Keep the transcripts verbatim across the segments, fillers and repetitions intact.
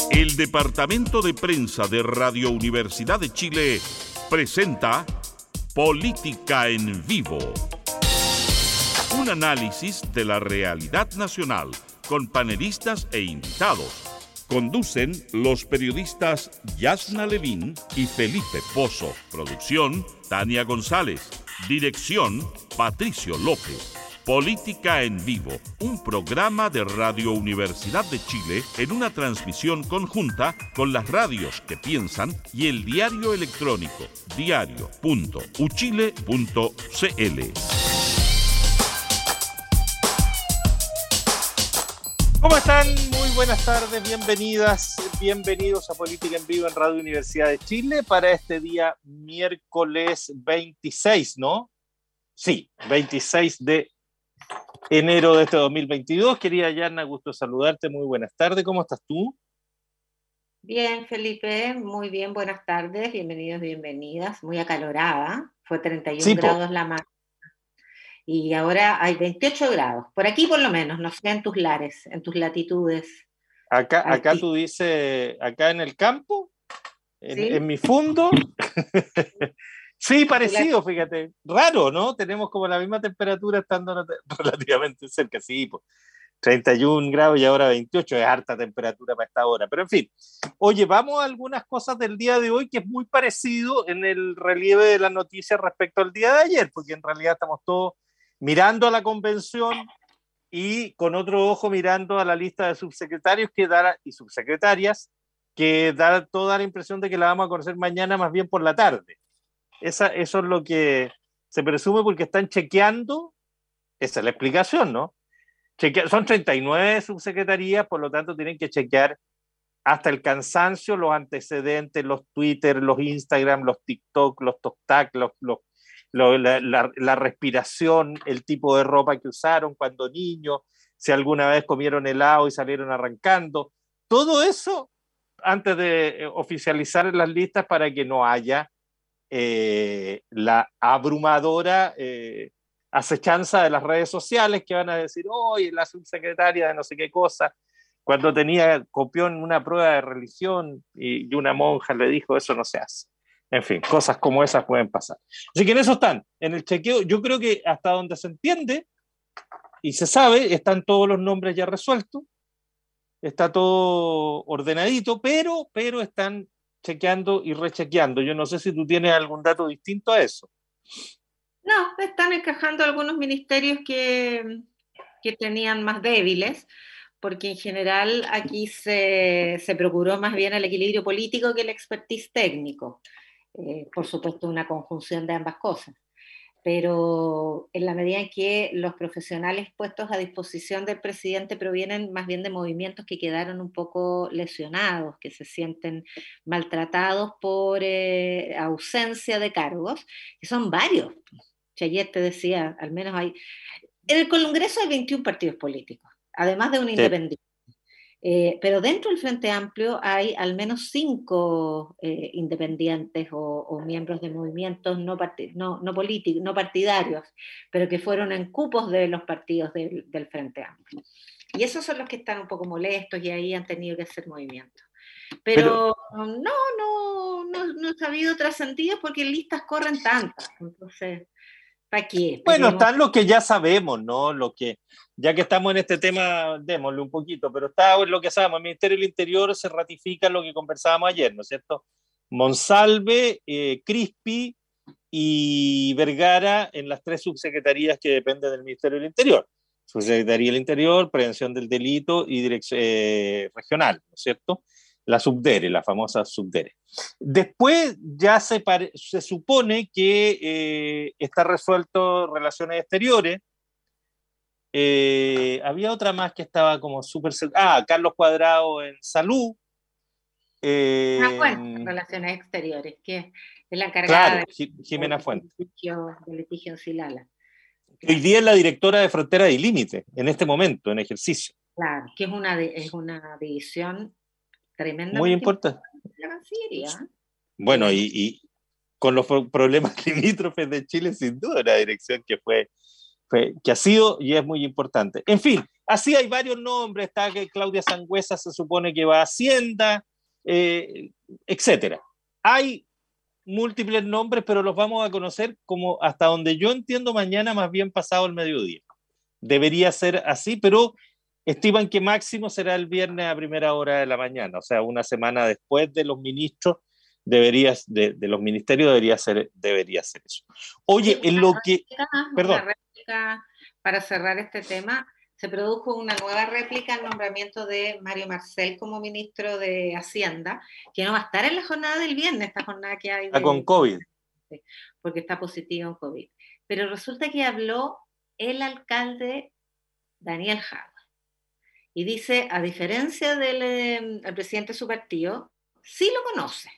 El Departamento de Prensa de Radio Universidad de Chile presenta Política en Vivo. Un análisis de la realidad nacional con panelistas e invitados. Conducen los periodistas Yasna Levín y Felipe Pozo. Producción, Tania González. Dirección, Patricio López. Política en Vivo, un programa de Radio Universidad de Chile en una transmisión conjunta con las radios que piensan y el diario electrónico diario punto u chile punto c l. ¿Cómo están? Muy buenas tardes, bienvenidas, bienvenidos a Política en Vivo en Radio Universidad de Chile para este día miércoles veintiséis, ¿no? Sí, veintiséis de enero de este dos mil veintidós. Querida Yana, gusto saludarte, muy buenas tardes, ¿cómo estás tú? Bien, Felipe, muy bien, buenas tardes, bienvenidos, bienvenidas, muy acalorada, fue treinta y uno sí, grados la máxima y ahora hay veintiocho grados, por aquí por lo menos, no sé en tus lares, en tus latitudes. Acá, acá tú dices, acá en el campo, en, ¿sí? En mi fondo... Sí, parecido, fíjate. Raro, ¿no? Tenemos como la misma temperatura estando relativamente cerca. Sí, pues, treinta y un grados y ahora veintiocho, es harta temperatura para esta hora. Pero en fin, oye, vamos a algunas cosas del día de hoy que es muy parecido en el relieve de las noticias respecto al día de ayer, porque en realidad estamos todos mirando a la convención y con otro ojo mirando a la lista de subsecretarios que da, y subsecretarias que da toda la impresión de que la vamos a conocer mañana más bien por la tarde. Esa, eso es lo que se presume porque están chequeando, esa es la explicación, ¿no? Chequea, son treinta y nueve subsecretarías, por lo tanto tienen que chequear hasta el cansancio los antecedentes, los Twitter, los Instagram, los TikTok, los TokTak, los, los, los, la, la, la respiración, el tipo de ropa que usaron cuando niños, si alguna vez comieron helado y salieron arrancando, todo eso antes de oficializar las listas para que no haya Eh, la abrumadora eh, acechanza de las redes sociales que van a decir, oye, la subsecretaria de no sé qué cosa, cuando tenía, copió en una prueba de religión y, y una monja le dijo, eso no se hace. En fin, cosas como esas pueden pasar. Así que en eso están, en el chequeo, yo creo que hasta donde se entiende y se sabe, están todos los nombres ya resueltos, está todo ordenadito, pero, pero están chequeando y rechequeando. Yo no sé si tú tienes algún dato distinto a eso. No, están encajando algunos ministerios que, que tenían más débiles, porque en general aquí se, se procuró más bien el equilibrio político que el expertise técnico. Eh, por supuesto, una conjunción de ambas cosas. Pero en la medida en que los profesionales puestos a disposición del presidente provienen más bien de movimientos que quedaron un poco lesionados, que se sienten maltratados por eh, ausencia de cargos, que son varios. Ayer te decía, al menos hay... En el Congreso hay veintiún partidos políticos, además de un independiente. Eh, pero dentro del Frente Amplio hay al menos cinco eh, independientes o, o miembros de movimientos no, part- no, no políticos, no partidarios, pero que fueron en cupos de los partidos del, del Frente Amplio. Y esos son los que están un poco molestos y ahí han tenido que hacer movimientos. Pero, pero no, no, no, no ha habido trascendido porque listas corren tantas. Entonces, ¿para qué? Bueno, están los que ya sabemos, ¿no? Lo que, ya que estamos en este tema, démosle un poquito, pero está lo que sabemos, el Ministerio del Interior se ratifica lo que conversábamos ayer, ¿no es cierto? Monsalve, eh, Crispi y Vergara en las tres subsecretarías que dependen del Ministerio del Interior. Subsecretaría del Interior, Prevención del Delito y Dirección eh, Regional, ¿no es cierto? La subdere, la famosa subdere. Después ya se, pare, se supone que eh, está resuelto Relaciones Exteriores. Eh, había otra más que estaba como súper... Ah, Carlos Cuadrado en Salud. Eh, ah, bueno, Relaciones Exteriores, que es la encargada claro, de, Jimena Fuentes. Del litigio, del litigio en Silala. Claro. Hoy día es la directora de Frontera y Límite, en este momento, en ejercicio. Claro, que es una, de, es una división tremendamente muy importante. La Cancillería. Bueno, y, y con los problemas limítrofes de Chile, sin duda, una dirección que fue, fue, que ha sido y es muy importante. En fin, así hay varios nombres, está que Claudia Sangüesa se supone que va a Hacienda, eh, etcétera. Hay múltiples nombres, pero los vamos a conocer como hasta donde yo entiendo mañana, más bien pasado el mediodía. Debería ser así, pero estiman que máximo será el viernes a primera hora de la mañana, o sea, una semana después de los ministros, debería, de, de los ministerios debería ser, debería ser eso. Oye, en lo que... Perdón. Una réplica, para cerrar este tema, se produjo una nueva réplica al nombramiento de Mario Marcel como ministro de Hacienda, que no va a estar en la jornada del viernes, esta jornada que hay. Está con COVID. Porque está positivo en COVID. Pero resulta que habló el alcalde Daniel Jadwe. Y dice, a diferencia del eh, el presidente de su partido, sí lo conoce.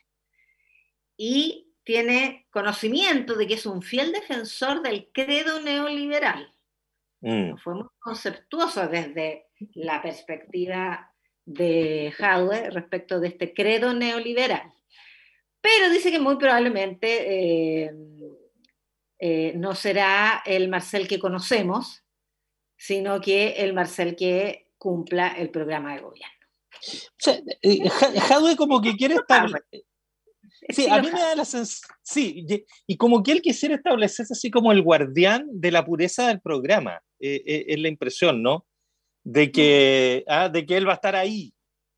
Y tiene conocimiento de que es un fiel defensor del credo neoliberal. Mm. Fue muy conceptuoso desde la perspectiva de Jadwe respecto de este credo neoliberal. Pero dice que muy probablemente eh, eh, no será el Marcel que conocemos, sino que el Marcel que cumpla el programa de gobierno. O sea, eh, Jadwe como que quiere establecer... Sí, a mí me da la sensación... Sí, y como que él quisiera establecerse así como el guardián de la pureza del programa. Eh, eh, es la impresión, ¿no? De que, ah, de que él va a estar ahí.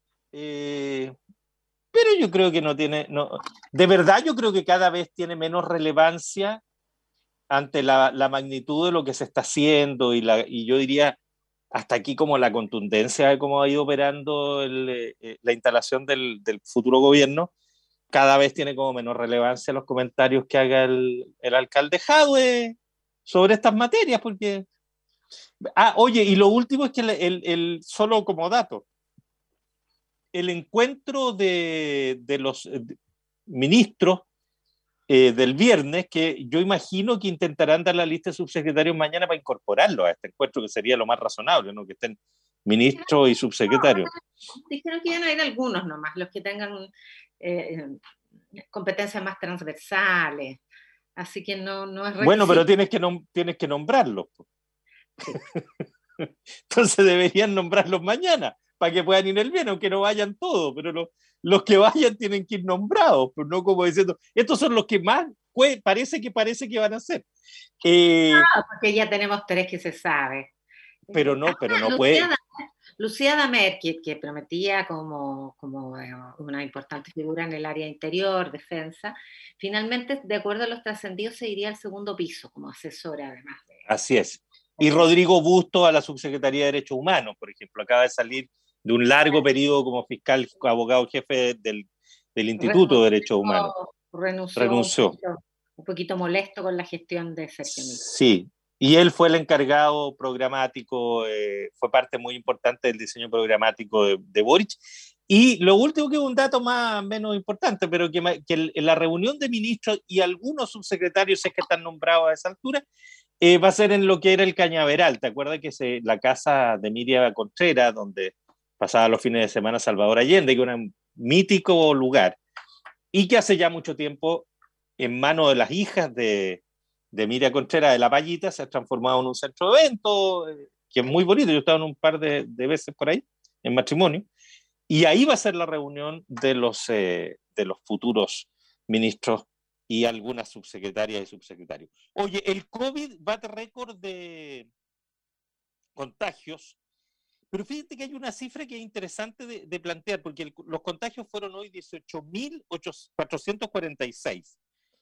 Eh, pero yo creo que no tiene... No, de verdad yo creo que cada vez tiene menos relevancia ante la, la magnitud de lo que se está haciendo y, la, y yo diría hasta aquí como la contundencia de cómo ha ido operando el, eh, la instalación del, del futuro gobierno, cada vez tiene como menos relevancia los comentarios que haga el, el alcalde Jadwe sobre estas materias, porque... Ah, oye, y lo último es que el, el, el solo como dato, el encuentro de, de los ministros eh, del viernes, que yo imagino que intentarán dar la lista de subsecretarios mañana para incorporarlo a este encuentro, que sería lo más razonable, ¿no? Que estén ministros y subsecretarios. Dijeron que iban a ir algunos nomás, los que tengan eh, competencias más transversales, así que no, no es requisito. Bueno, pero tienes que, nom tienes que nombrarlos. Sí. Entonces deberían nombrarlos mañana, para que puedan ir el bien, aunque no vayan todos, pero lo, los que vayan tienen que ir nombrados, pues no como diciendo, estos son los que más parece que parece que van a ser. Eh, no, porque ya tenemos tres que se sabe. Pero no, pero no Lucía puede. Damer, Lucía Damer, que, que prometía como, como una importante figura en el área interior, defensa, finalmente, de acuerdo a los trascendidos, se iría al segundo piso como asesora, además. De... Así es. Y Rodrigo Busto a la Subsecretaría de Derechos Humanos, por ejemplo, acaba de salir de un largo periodo como fiscal, abogado jefe del, del Instituto renunció, de Derechos Humanos. Renunció. renunció. Un, poquito, un poquito molesto con la gestión de Sergio Miller. Sí, y él fue el encargado programático, eh, fue parte muy importante del diseño programático de, de Boric. Y lo último, que es un dato más menos importante, pero que, que el, en la reunión de ministros y algunos subsecretarios, es que están nombrados a esa altura, eh, va a ser en lo que era el Cañaveral. ¿Te acuerdas que se, la casa de Miriam Contreras, donde pasaba los fines de semana Salvador Allende, que era un mítico lugar, y que hace ya mucho tiempo, en manos de las hijas de, de Miriam Contreras de La Payita, se ha transformado en un centro de eventos, eh, que es muy bonito. Yo he estado en un par de, de veces por ahí, en matrimonio, y ahí va a ser la reunión de los, eh, de los futuros ministros y algunas subsecretarias y subsecretarios. Oye, el COVID bate récord de contagios, pero fíjate que hay una cifra que es interesante de, de plantear, porque el, los contagios fueron hoy dieciocho mil cuatrocientos cuarenta y seis.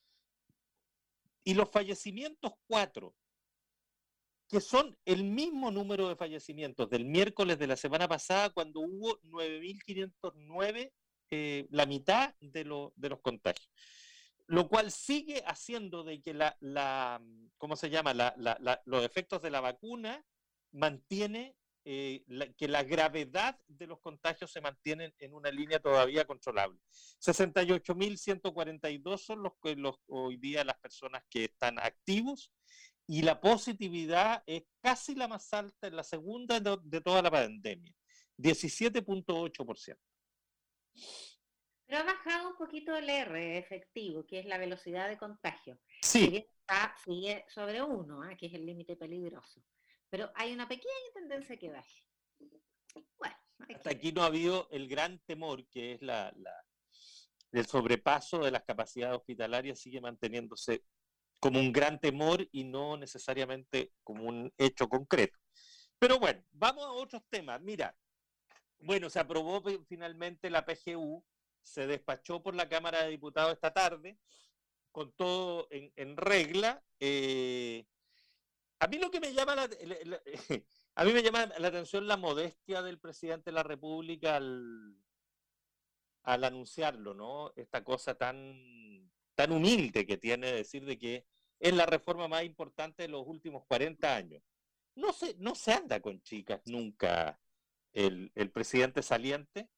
Y los fallecimientos, cuatro, que son el mismo número de fallecimientos del miércoles de la semana pasada, cuando hubo nueve mil quinientos nueve, eh, la mitad de, lo, de los contagios. Lo cual sigue haciendo de que la, la ¿cómo se llama? La, la, la, los efectos de la vacuna mantiene eh, la, que la gravedad de los contagios se mantienen en una línea todavía controlable. sesenta y ocho mil ciento cuarenta y dos son los, los, hoy día las personas que están activos, y la positividad es casi la más alta, en la segunda de, de toda la pandemia, diecisiete punto ocho por ciento. Pero ha bajado un poquito el R efectivo, que es la velocidad de contagio. Sí. Está, sigue sobre uno, ¿eh? Que es el límite peligroso. pero hay una pequeña tendencia que baje. Bueno, hasta aquí no ha habido el gran temor, que es la, la, el sobrepaso de las capacidades hospitalarias, sigue manteniéndose como un gran temor y no necesariamente como un hecho concreto. Pero bueno, vamos a otros temas. Mira, bueno, se aprobó finalmente la P G U, se despachó por la Cámara de Diputados esta tarde, con todo en, en regla. Eh, a mí lo que me llama la, la, la, a mí me llama la atención la modestia del presidente de la República al, al anunciarlo, ¿no? Esta cosa tan, tan humilde que tiene de decir de que es la reforma más importante de los últimos cuarenta años. No se, no se anda con chicas nunca el, el presidente saliente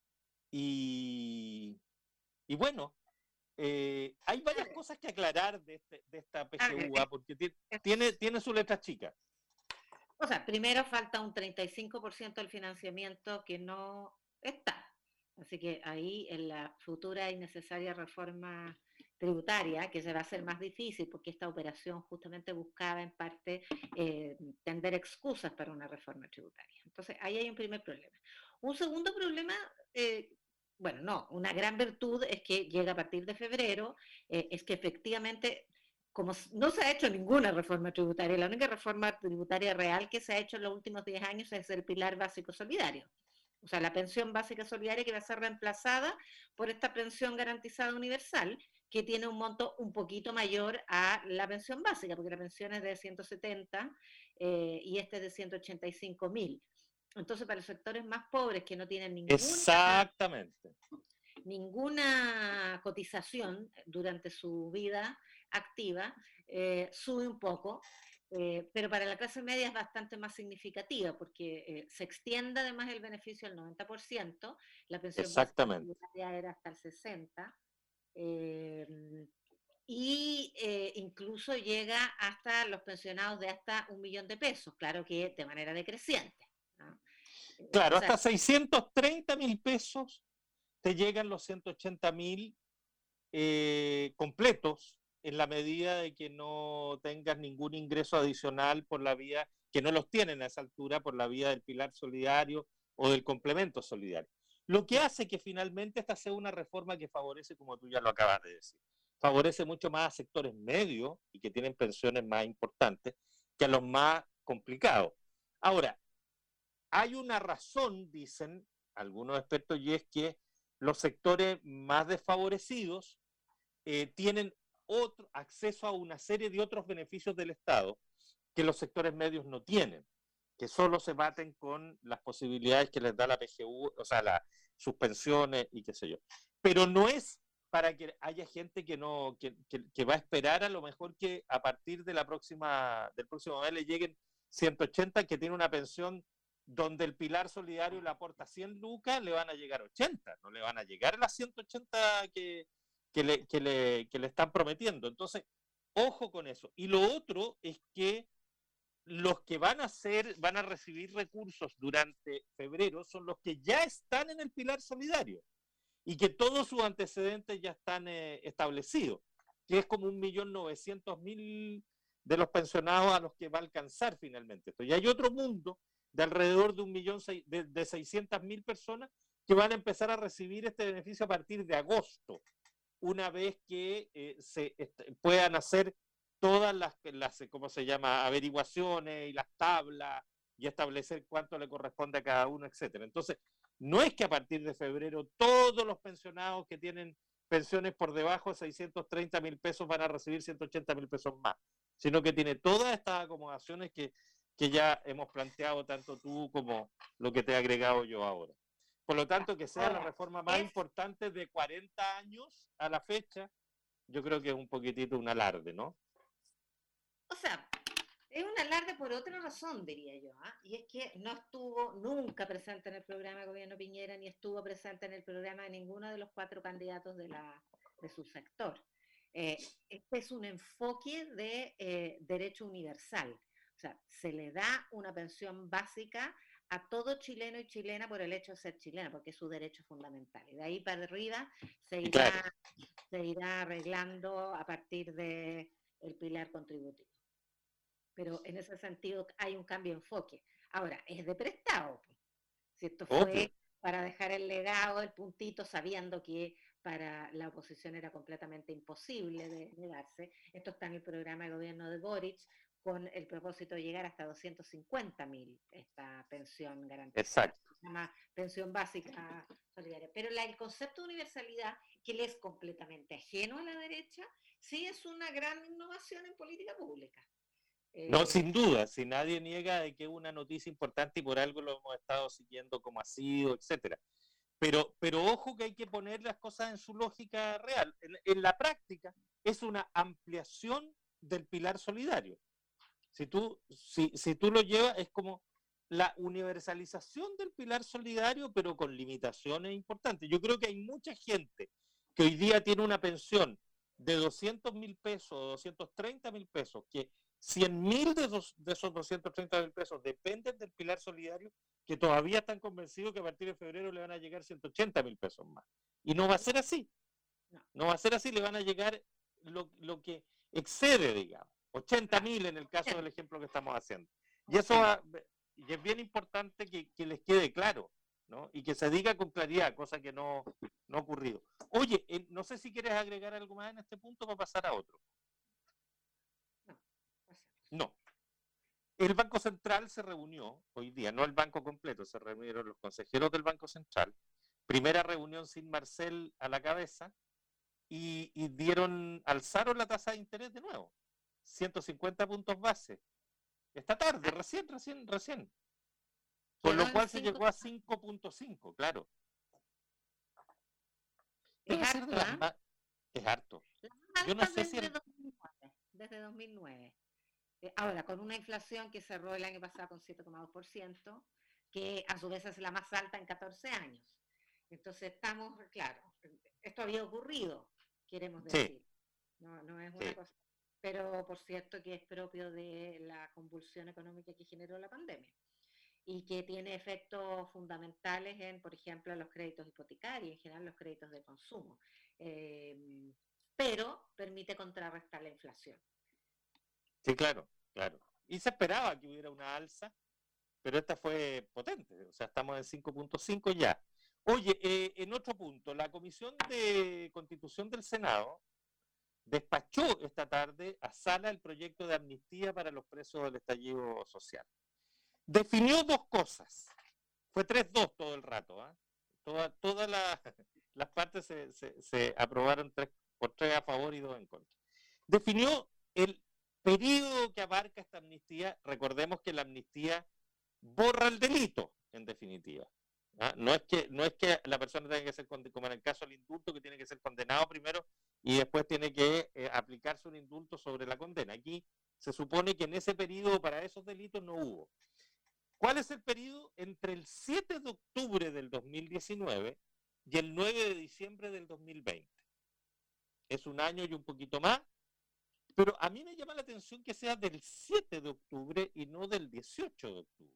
y, y bueno, eh, hay varias cosas que aclarar de, este, de esta P G U, porque tiene, tiene, tiene sus letras chicas. O sea, primero falta un treinta y cinco por ciento del financiamiento que no está. Así que ahí en la futura y necesaria reforma tributaria, que se va a hacer más difícil porque esta operación justamente buscaba en parte eh, tender excusas para una reforma tributaria. Entonces ahí hay un primer problema. Un segundo problema, eh, bueno, no, una gran virtud es que llega a partir de febrero, eh, es que efectivamente, como no se ha hecho ninguna reforma tributaria, la única reforma tributaria real que se ha hecho en los últimos diez años es el pilar básico solidario. O sea, la pensión básica solidaria que va a ser reemplazada por esta pensión garantizada universal, que tiene un monto un poquito mayor a la pensión básica, porque la pensión es de ciento setenta eh, y este es de ciento ochenta y cinco mil. Entonces, para los sectores más pobres que no tienen ninguna, Exactamente. ninguna cotización durante su vida activa, eh, sube un poco. Eh, pero para la clase media es bastante más significativa porque eh, se extiende además el beneficio al noventa por ciento, la pensión Exactamente. básica era hasta el sesenta por ciento, eh, y eh, incluso llega hasta los pensionados de hasta un millón de pesos, claro que de manera decreciente, ¿no? Claro, o sea, hasta seiscientos treinta mil pesos te llegan los ciento ochenta mil eh, completos, en la medida de que no tengas ningún ingreso adicional por la vía, que no los tienen a esa altura por la vía del pilar solidario o del complemento solidario. Lo que hace que finalmente esta sea una reforma que favorece, como tú ya lo acabas de decir, favorece mucho más a sectores medios y que tienen pensiones más importantes que a los más complicados. Ahora, hay una razón, dicen algunos expertos, y es que los sectores más desfavorecidos eh, tienen otro acceso a una serie de otros beneficios del Estado que los sectores medios no tienen, que solo se baten con las posibilidades que les da la P G U, o sea, las suspensiones y qué sé yo. Pero no es para que haya gente que no que, que, que va a esperar a lo mejor que a partir de la próxima del próximo mes le lleguen ciento ochenta, que tiene una pensión donde el pilar solidario le aporta cien lucas, le van a llegar ochenta, no le van a llegar las ciento ochenta que, que, le, que, le, que le están prometiendo. Entonces, ojo con eso. Y lo otro es que los que van a hacer, van a recibir recursos durante febrero son los que ya están en el pilar solidario y que todos sus antecedentes ya están eh, establecidos, que es como un millón novecientos mil de los pensionados a los que va a alcanzar finalmente esto. Y hay otro mundo de alrededor de un millón de, de seiscientas mil personas que van a empezar a recibir este beneficio a partir de agosto, una vez que eh, se puedan hacer todas las, las, ¿cómo se llama?, averiguaciones y las tablas y establecer cuánto le corresponde a cada uno, etcétera. Entonces, no es que a partir de febrero todos los pensionados que tienen pensiones por debajo de seiscientos treinta mil pesos van a recibir ciento ochenta mil pesos más, sino que tiene todas estas acomodaciones que, que ya hemos planteado tanto tú como lo que te he agregado yo ahora. Por lo tanto, que sea la reforma más importante de cuarenta años a la fecha, yo creo que es un poquitito un alarde, ¿no? O sea, es un alarde por otra razón, diría yo, ¿eh? Y es que no estuvo nunca presente en el programa de gobierno Piñera, ni estuvo presente en el programa de ninguno de los cuatro candidatos de, la, de su sector. Eh, este es un enfoque de eh, derecho universal. O sea, se le da una pensión básica a todo chileno y chilena por el hecho de ser chilena, porque es su derecho fundamental. Y de ahí para arriba se irá, claro. se irá arreglando a partir del pilar contributivo. pero en ese sentido hay un cambio de enfoque. Ahora, es de prestado, si esto fue Obvio. para dejar el legado, el puntito, sabiendo que para la oposición era completamente imposible de, de darse. Esto está en el programa de gobierno de Boric, con el propósito de llegar hasta doscientos cincuenta mil esta pensión garantizada. Exacto. Se llama pensión básica solidaria. Pero la, el concepto de universalidad, que le es completamente ajeno a la derecha, sí es una gran innovación en política pública. No, eh, sin duda, si nadie niega de que es una noticia importante y por algo lo hemos estado siguiendo como ha sido, etcétera. Pero, pero ojo que hay que poner las cosas en su lógica real. En, en la práctica es una ampliación del pilar solidario. Si tú, si, si tú lo llevas, es como la universalización del pilar solidario, pero con limitaciones importantes. Yo creo que hay mucha gente que hoy día tiene una pensión de doscientos mil pesos o doscientos treinta mil pesos, que cien mil de esos, de esos doscientos treinta mil pesos dependen del pilar solidario, que todavía están convencidos que a partir de febrero le van a llegar ciento ochenta mil pesos más. Y no va a ser así. No, no va a ser así, le van a llegar lo, lo que excede, digamos. ochenta mil en el caso del ejemplo que estamos haciendo. Y eso va, y es bien importante que, que les quede claro, ¿no? Y que se diga con claridad, cosa que no, no ha ocurrido. Oye, eh, no sé si quieres agregar algo más en este punto para pasar a otro. No. No. El Banco Central se reunió hoy día, no el banco completo, se reunieron los consejeros del Banco Central. Primera reunión sin Marcel a la cabeza y, y dieron, alzaron la tasa de interés de nuevo. ciento cincuenta puntos base. Esta tarde, recién, recién, recién. Con lo cual se llegó a cinco punto cinco, claro. Es harto, ¿eh? Ma- es harto. Yo no sé si el... dos mil nueve, desde dos mil nueve. Eh, ahora, con una inflación que cerró el año pasado con siete coma dos por ciento, que a su vez es la más alta en catorce años. Entonces estamos, claro, esto había ocurrido, queremos decir. Sí. No, no es una sí. cosa... pero por cierto que es propio de la convulsión económica que generó la pandemia y que tiene efectos fundamentales en, por ejemplo, los créditos hipotecarios, en general los créditos de consumo, eh, pero permite contrarrestar la inflación. Sí, claro, claro. Y se esperaba que hubiera una alza, pero esta fue potente, o sea, estamos en cinco punto cinco ya. Oye, eh, en otro punto, la Comisión de Constitución del Senado despachó esta tarde a sala el proyecto de amnistía para los presos del estallido social. Definió dos cosas. Fue tres dos todo el rato. ¿eh? Todas toda la, las partes se, se, se aprobaron tres, por tres a favor y dos en contra. Definió el periodo que abarca esta amnistía. Recordemos que la amnistía borra el delito, en definitiva. ¿Ah? No es que no es que la persona tenga que ser, como en el caso del indulto, que tiene que ser condenado primero y después tiene que eh, aplicarse un indulto sobre la condena. Aquí se supone que en ese periodo para esos delitos no hubo. ¿Cuál es el periodo? Entre el siete de octubre del dos mil diecinueve y el nueve de diciembre del dos mil veinte. Es un año y un poquito más, pero a mí me llama la atención que sea del siete de octubre y no del dieciocho de octubre.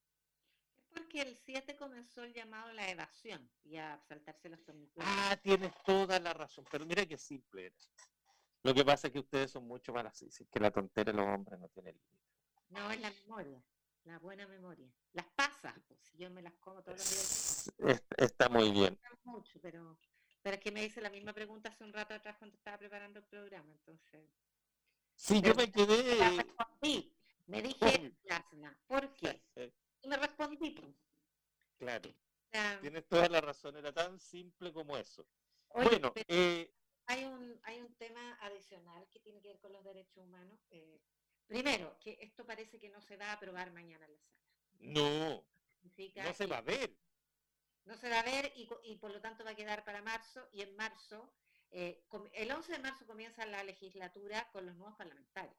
Porque el siete comenzó el llamado a la evasión y a saltarse los torniquetes. Ah, tienes toda la razón, pero mira qué simple era. Lo que pasa es que ustedes son mucho más así, es que la tontera de los hombres no tiene límite. No, es la memoria, la buena memoria. Las pasas, pues, si yo me las como todos los días. Es, está muy bien. Mucho, pero, pero es que me hice la misma pregunta hace un rato atrás cuando estaba preparando el programa, entonces... Sí, yo me quedé... La respondí, me dije plasma, ¿por qué? Y me respondí. Claro, o sea, tienes toda la razón, era tan simple como eso. Oye, bueno, eh, hay, un, hay un tema adicional que tiene que ver con los derechos humanos. Eh, primero, que esto parece que no se va a aprobar mañana en la sala. No, no se va a ver. No se va a ver y, y por lo tanto va a quedar para marzo, y en marzo, eh, el once de marzo comienza la legislatura con los nuevos parlamentarios.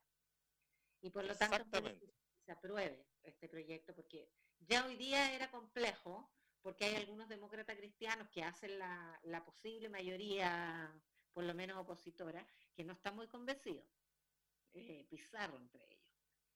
Y por lo tanto se apruebe este proyecto, porque ya hoy día era complejo, porque hay algunos demócratas cristianos que hacen la, la posible mayoría, por lo menos opositora, que no están muy convencidos. Eh, Pizarro entre ellos.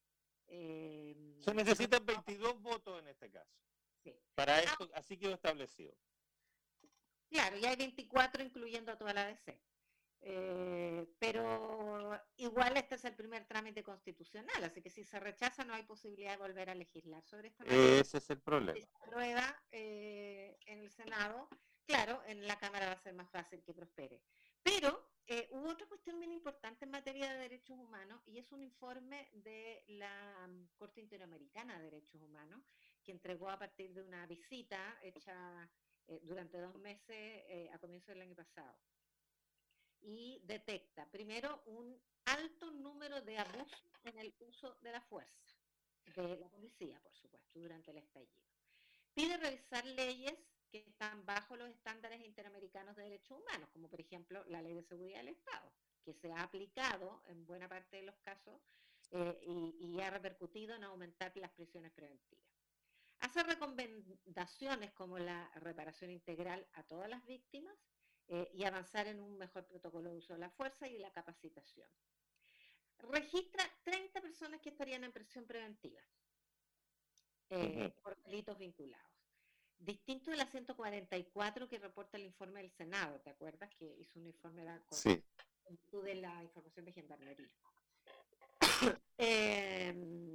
Eh, se necesitan veintidós votos en este caso. Sí. Para esto, así quedó establecido. Claro, y hay veinticuatro incluyendo a toda la D C. Eh, pero igual este es el primer trámite constitucional, así que si se rechaza no hay posibilidad de volver a legislar sobre esta materia. Ese es el problema. Si se aprueba eh, en el Senado, claro, en la Cámara va a ser más fácil que prospere. Pero eh, hubo otra cuestión bien importante en materia de derechos humanos y es un informe de la um, Corte Interamericana de Derechos Humanos que entregó a partir de una visita hecha eh, durante dos meses eh, a comienzos del año pasado. Y detecta, primero, un alto número de abusos en el uso de la fuerza, de la policía, por supuesto, durante el estallido. Pide revisar leyes que están bajo los estándares interamericanos de derechos humanos, como por ejemplo la Ley de Seguridad del Estado, que se ha aplicado en buena parte de los casos eh, y, y ha repercutido en aumentar las prisiones preventivas. Hace recomendaciones como la reparación integral a todas las víctimas, Eh, y avanzar en un mejor protocolo de uso de la fuerza y la capacitación. Registra treinta personas que estarían en prisión preventiva eh, uh-huh. por delitos vinculados. Distinto de la ciento cuarenta y cuatro que reporta el informe del Senado, ¿te acuerdas? Que hizo un informe de, sí. de la información de Gendarmería. eh,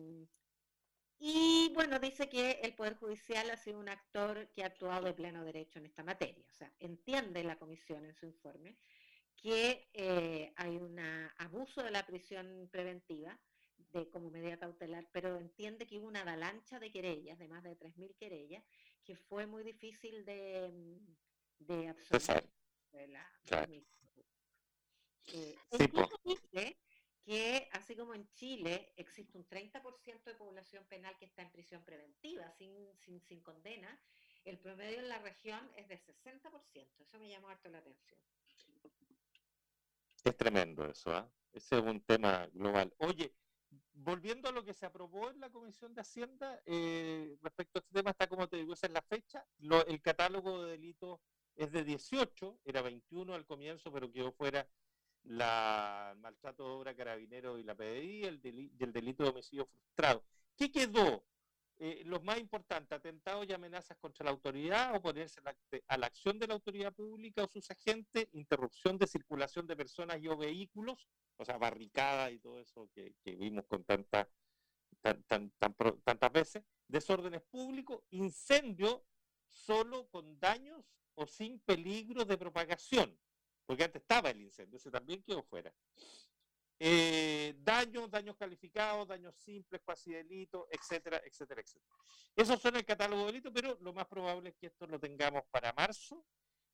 Y bueno, dice que el Poder Judicial ha sido un actor que ha actuado de pleno derecho en esta materia. O sea, entiende la Comisión en su informe que eh, hay un abuso de la prisión preventiva de, como medida cautelar, pero entiende que hubo una avalancha de querellas, de más de tres mil querellas, que fue muy difícil de, de absorber. De la, claro. eh, sí, incluso dice que así como en Chile existe un treinta por ciento de población penal que está en prisión preventiva, sin, sin, sin condena, el promedio en la región es de sesenta por ciento. Eso me llamó harto la atención. Es tremendo eso, ¿eh? Ese es un tema global. Oye, volviendo a lo que se aprobó en la Comisión de Hacienda, eh, respecto a este tema, está como te digo, esa es la fecha. Lo, el catálogo de delitos es de dieciocho, era veintiuno al comienzo, pero quedó fuera la el maltrato de obra carabinero y la P D I, el, deli, el delito de homicidio frustrado. ¿Qué quedó? Eh, los más importantes, atentados y amenazas contra la autoridad, oponerse a la, a la acción de la autoridad pública o sus agentes, interrupción de circulación de personas y o vehículos, o sea, barricadas y todo eso que, que vimos con tanta, tan, tan, tan, tan, tantas veces, desórdenes públicos, incendio solo con daños o sin peligro de propagación, porque antes estaba el incendio, ese también quedó fuera. Eh, daños, daños calificados, daños simples, cuasi delitos, etcétera, etcétera, etcétera. Esos son el catálogo de delitos, pero lo más probable es que esto lo tengamos para marzo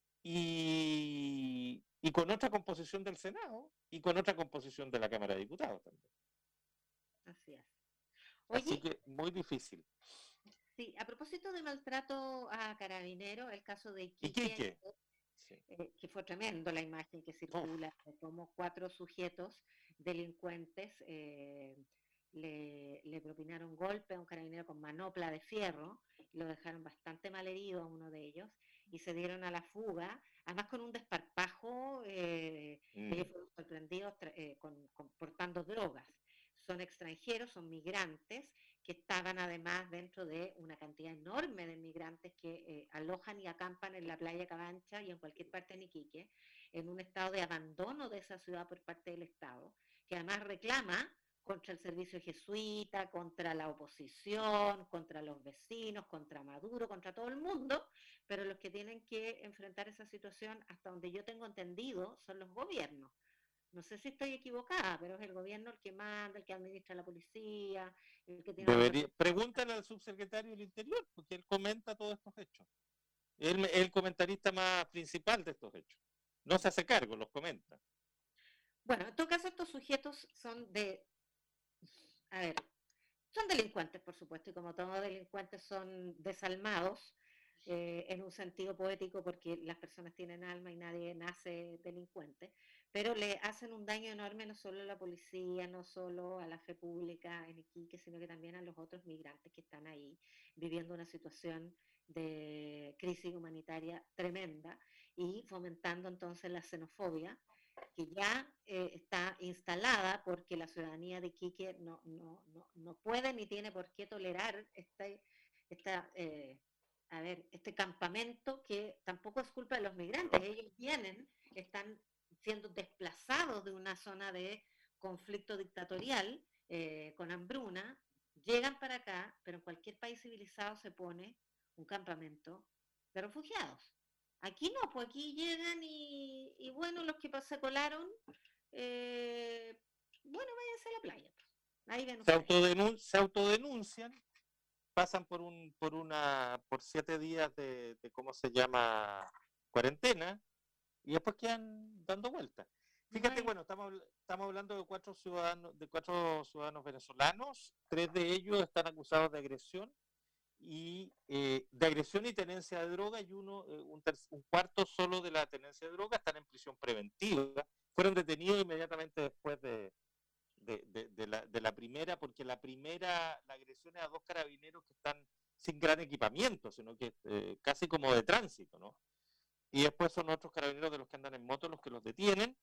y, y con otra composición del Senado y con otra composición de la Cámara de Diputados también. Así es. Oye, Así que muy difícil. Sí, a propósito de maltrato a carabineros, el caso de Iquique, Iquique. Sí. Eh, que fue tremendo la imagen que circula, oh. de cómo cuatro sujetos delincuentes eh, le, le propinaron golpe a un carabinero con manopla de fierro, y lo dejaron bastante mal herido a uno de ellos, y se dieron a la fuga, además con un desparpajo, eh, mm. ellos fueron sorprendidos eh, con, con, portando drogas. Son extranjeros, son migrantes, que estaban además dentro de una cantidad enorme de migrantes que eh, alojan y acampan en la playa Cabancha y en cualquier parte de Iquique, en un estado de abandono de esa ciudad por parte del Estado, que además reclama contra el servicio jesuita, contra la oposición, contra los vecinos, contra Maduro, contra todo el mundo, pero los que tienen que enfrentar esa situación, hasta donde yo tengo entendido, son los gobiernos. No sé si estoy equivocada, pero es el gobierno el que manda, el que administra la policía, el que tiene... Debería... Pregúntale al subsecretario del Interior, porque él comenta todos estos hechos. Él es el comentarista más principal de estos hechos. No se hace cargo, los comenta. Bueno, en todo caso, estos sujetos son de... A ver, son delincuentes, por supuesto, y como todos delincuentes son desalmados, eh, en un sentido poético, porque las personas tienen alma y nadie nace delincuente, pero le hacen un daño enorme no solo a la policía, no solo a la fe pública en Iquique, sino que también a los otros migrantes que están ahí viviendo una situación de crisis humanitaria tremenda y fomentando entonces la xenofobia, que ya eh, está instalada porque la ciudadanía de Iquique no, no, no, no puede ni tiene por qué tolerar este, esta, eh, a ver, este campamento que tampoco es culpa de los migrantes, ellos vienen, están siendo desplazados zona de conflicto dictatorial, eh, con hambruna, llegan para acá, pero en cualquier país civilizado se pone un campamento de refugiados. Aquí no, pues aquí llegan y, y bueno, los que se colaron, eh, bueno, váyanse a la playa. Ahí ven se, ustedes. autodenun se autodenuncian, pasan por un por una por siete días de, de cómo se llama cuarentena y después quedan dando vueltas. Fíjate, bueno, estamos, estamos hablando de cuatro ciudadanos, de cuatro ciudadanos venezolanos, tres de ellos están acusados de agresión y eh, de agresión y tenencia de droga, y uno, eh, un, un cuarto solo de la tenencia de droga están en prisión preventiva. Fueron detenidos inmediatamente después de, de, de, de, la, de la primera, porque la primera, la agresión es a dos carabineros que están sin gran equipamiento, sino que eh, casi como de tránsito, ¿no? Y después son otros carabineros de los que andan en moto los que los detienen.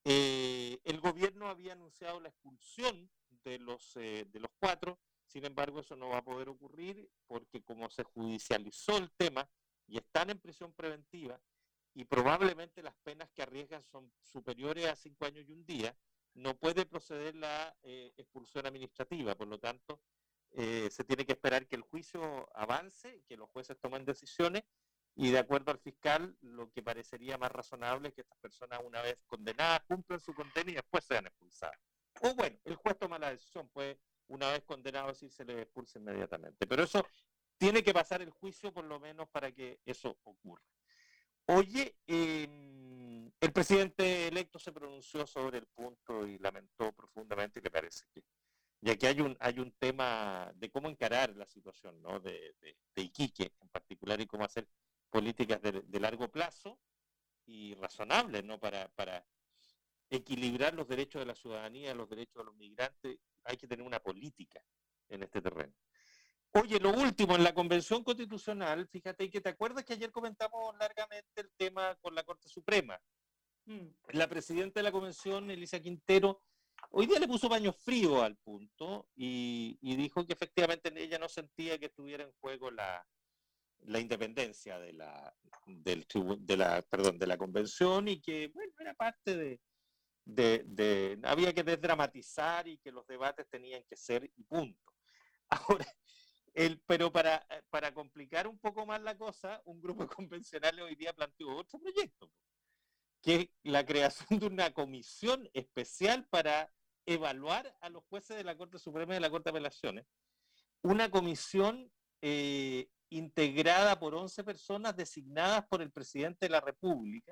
Eh, el gobierno había anunciado la expulsión de los, eh, de los cuatro, sin embargo eso no va a poder ocurrir porque como se judicializó el tema y están en prisión preventiva y probablemente las penas que arriesgan son superiores a cinco años y un día, no puede proceder la eh, expulsión administrativa, por lo tanto eh, se tiene que esperar que el juicio avance, que los jueces tomen decisiones. Y de acuerdo al fiscal, lo que parecería más razonable es que estas personas, una vez condenadas, cumplan su condena y después sean expulsadas. O bueno, el juez toma la decisión, puede, una vez condenados, si se les expulsa inmediatamente. Pero eso tiene que pasar el juicio por lo menos para que eso ocurra. Oye, eh, el presidente electo se pronunció sobre el punto y lamentó profundamente, y le parece que, ya que hay un, hay un tema de cómo encarar la situación, ¿no? de, de, de Iquique en particular y cómo hacer políticas de, de largo plazo y razonables, ¿no? Para, para equilibrar los derechos de la ciudadanía, los derechos de los migrantes, hay que tener una política en este terreno. Oye, lo último, en la Convención Constitucional, fíjate que te acuerdas que ayer comentamos largamente el tema con la Corte Suprema. Mm. La presidenta de la Convención, Elisa Quintero, hoy día le puso paño frío al punto y, y dijo que efectivamente ella no sentía que estuviera en juego la, la independencia de la, del, de la, perdón, de la convención y que, bueno, era parte de, de, de, había que desdramatizar y que los debates tenían que ser y punto. Ahora, el, pero para, para complicar un poco más la cosa, un grupo de convencionales hoy día planteó otro proyecto, que es la creación de una comisión especial para evaluar a los jueces de la Corte Suprema y de la Corte de Apelaciones, una comisión eh, integrada por once personas designadas por el presidente de la República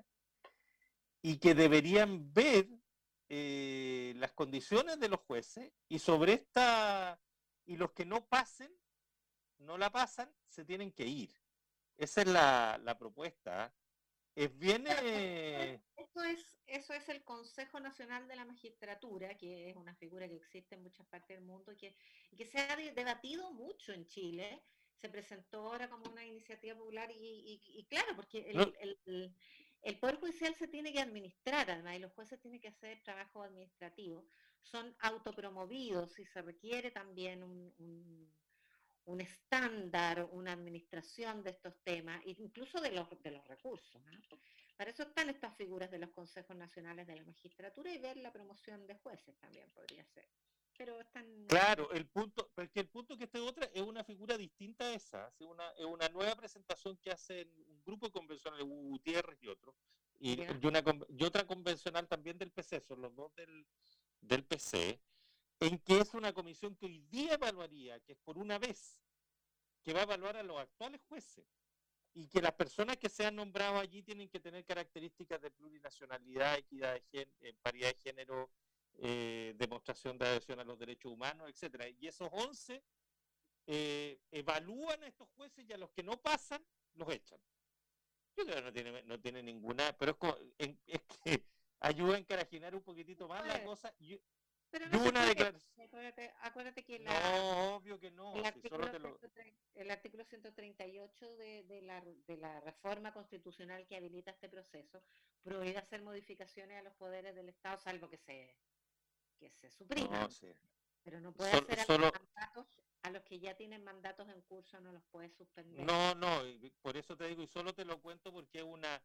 y que deberían ver eh, las condiciones de los jueces y sobre esta, y los que no pasen, no la pasan, se tienen que ir. Esa es la, la propuesta. Es bien... Eh... Eso, es, eso es el Consejo Nacional de la Magistratura, que es una figura que existe en muchas partes del mundo y que, y que se ha debatido mucho en Chile. Se presentó ahora como una iniciativa popular y, y, y claro, porque el, no. el, el, el Poder Judicial se tiene que administrar, además, y los jueces tienen que hacer trabajo administrativo. Son autopromovidos y se requiere también un... un un estándar, una administración de estos temas, incluso de los, de los recursos, ¿no? Para eso están estas figuras de los consejos nacionales de la magistratura y ver la promoción de jueces también podría ser. Pero están... Claro, el punto, porque el punto que esta otra es una figura distinta a esa, es una, es una nueva presentación que hacen un grupo convencional, Gutiérrez y otro, y, y, una, y otra convencional también del P C, son los dos del, del P C, en que es una comisión que hoy día evaluaría, que es por una vez, que va a evaluar a los actuales jueces, y que las personas que sean nombradas allí tienen que tener características de plurinacionalidad, equidad de género, paridad de género, eh, demostración de adhesión a los derechos humanos, etcétera. Y esos once eh, evalúan a estos jueces y a los que no pasan, los echan. Yo creo que no tiene, no tiene ninguna, pero es, como, es, es que ayuda a encarajinar un poquitito más la cosa. Yo, Pero no una declaración. Acuérdate, acuérdate que la, no, obvio que no. El, si artículo, solo te lo... el artículo ciento treinta y ocho de, de, la, de la reforma constitucional que habilita este proceso prohíbe hacer modificaciones a los poderes del Estado, salvo que se, que se supriman. No, sí. Pero no puede Sol, hacer a solo... los mandatos, a los que ya tienen mandatos en curso, no los puede suspender. No, no, por eso te digo, y solo te lo cuento porque es una...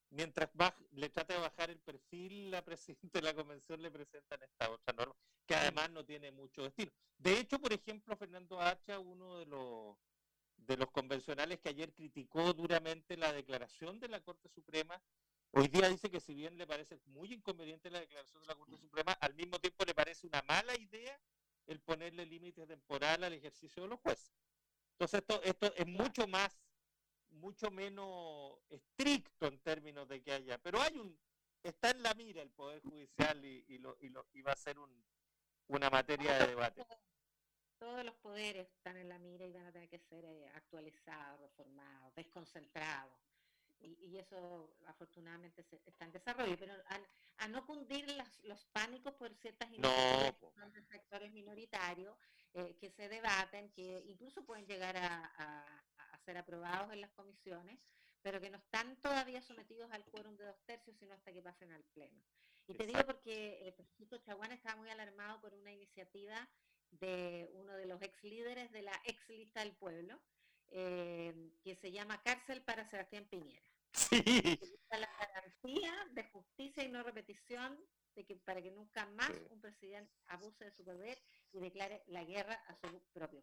mientras baj, le trata de bajar el perfil, la presidenta de la convención le presentan esta otra norma, que además no tiene mucho destino. De hecho, por ejemplo, Fernando Hacha, uno de los de los convencionales que ayer criticó duramente la declaración de la Corte Suprema, hoy día dice que si bien le parece muy inconveniente la declaración de la Corte Suprema, al mismo tiempo le parece una mala idea el ponerle límite temporal al ejercicio de los jueces. Entonces esto, esto es mucho más, mucho menos estricto en términos de que haya, pero hay un, está en la mira el Poder Judicial y, y, lo, y, lo, y va a ser un, una materia de debate. Todos los poderes están en la mira y van a tener que ser eh, actualizados, reformados, desconcentrados. Y, y eso afortunadamente se, está en desarrollo. Pero a, a no cundir las, los pánicos por ciertas iniciativas no. de sectores minoritarios eh, que se debaten, que incluso pueden llegar a, a, a ser aprobados en las comisiones, pero que no están todavía sometidos al quórum de dos tercios, sino hasta que pasen al pleno. Y te Exacto. digo porque el Francisco Chaguán estaba muy alarmado por una iniciativa de uno de los ex líderes de la ex lista del pueblo, eh, que se llama Cárcel para Sebastián Piñera. Sí. La garantía de justicia y no repetición de que para que nunca más sí. un presidente abuse de su poder y declare la guerra a su propio.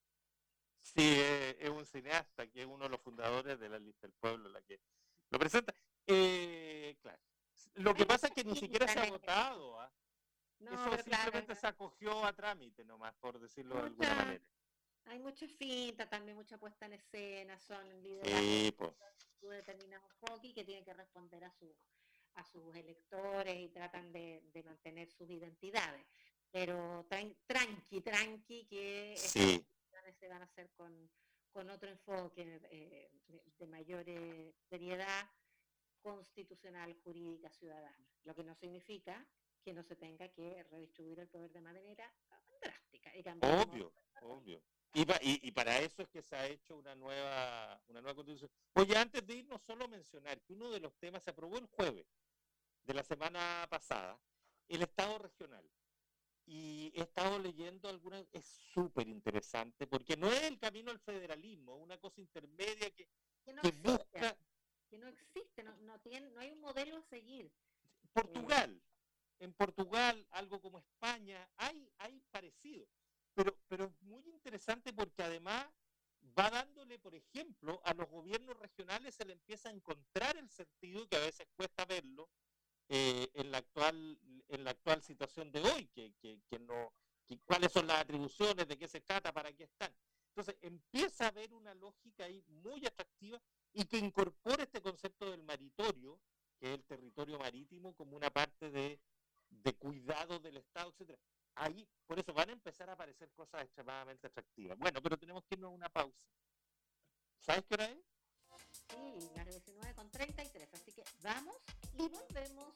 Sí, es, es un cineasta que es uno de los fundadores de la lista del pueblo, la que lo presenta. Eh, claro. Lo que pasa es que ni siquiera se ha votado, ¿ah? No, eso simplemente claro, se acogió a trámite nomás, por decirlo mucha, de alguna manera. Hay mucha finta, también mucha puesta en escena, son liderazgos sí, pues. de determinados hockey que tienen que responder a, su, a sus electores y tratan de, de mantener sus identidades. Pero tran, tranqui, tranqui, que sí. estas se van a hacer con, con otro enfoque eh, de, de mayor eh, seriedad constitucional, jurídica, ciudadana. Lo que no significa que no se tenga que redistribuir el poder de manera drástica. Y obvio, obvio. Y, pa, y, y para eso es que se ha hecho una nueva, una nueva constitución. Oye, antes de irnos, solo mencionar que uno de los temas se aprobó el jueves de la semana pasada, el Estado regional. Y he estado leyendo algunas, es súper interesante, porque no es el camino al federalismo, una cosa intermedia que, que, no que existe, busca... Que no existe, no, no, tiene, no hay un modelo a seguir. Portugal. Eh, En Portugal, algo como España, hay, hay parecido, pero, pero es muy interesante porque además va dándole, por ejemplo, a los gobiernos regionales se le empieza a encontrar el sentido, que a veces cuesta verlo, eh, en la actual en la actual situación de hoy, que, que, que no, que, cuáles son las atribuciones, de qué se trata, para qué están. Entonces empieza a haber una lógica ahí muy atractiva y que incorpora este concepto del maritorio, que es el territorio marítimo, como una parte de de cuidado del Estado, etcétera. Ahí, por eso van a empezar a aparecer cosas extremadamente atractivas. Bueno, pero tenemos que irnos a una pausa. ¿Sabes qué hora es? Sí, las diecinueve con treinta y tres, así que vamos y volvemos.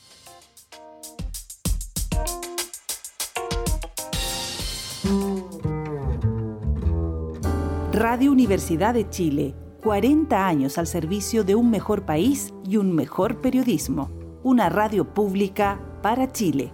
Radio Universidad de Chile, cuarenta años al servicio de un mejor país y un mejor periodismo. Una radio pública para Chile.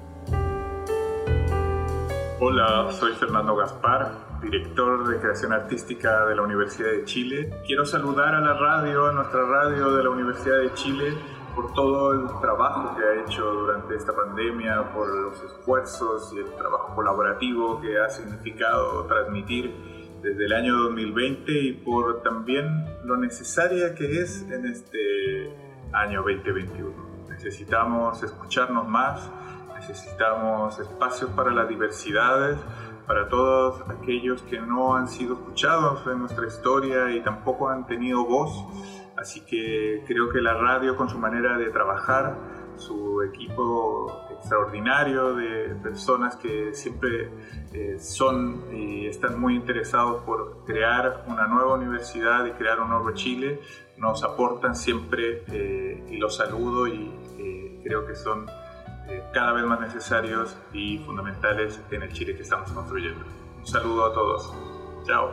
Hola, soy Fernando Gaspar, director de creación artística de la Universidad de Chile. Quiero saludar a la radio, a nuestra radio de la Universidad de Chile, por todo el trabajo que ha hecho durante esta pandemia, por los esfuerzos y el trabajo colaborativo que ha significado transmitir desde el año dos mil veinte y por también lo necesaria que es en este año veinte veintiuno. Necesitamos escucharnos más, necesitamos espacios para las diversidades, para todos aquellos que no han sido escuchados en nuestra historia y tampoco han tenido voz. Así que creo que la radio, con su manera de trabajar, su equipo extraordinario de personas que siempre eh, son y están muy interesados por crear una nueva universidad y crear un nuevo Chile, nos aportan siempre eh, y los saludo y eh, creo que son eh, cada vez más necesarios y fundamentales en el Chile que estamos construyendo. Un saludo a todos. Chao.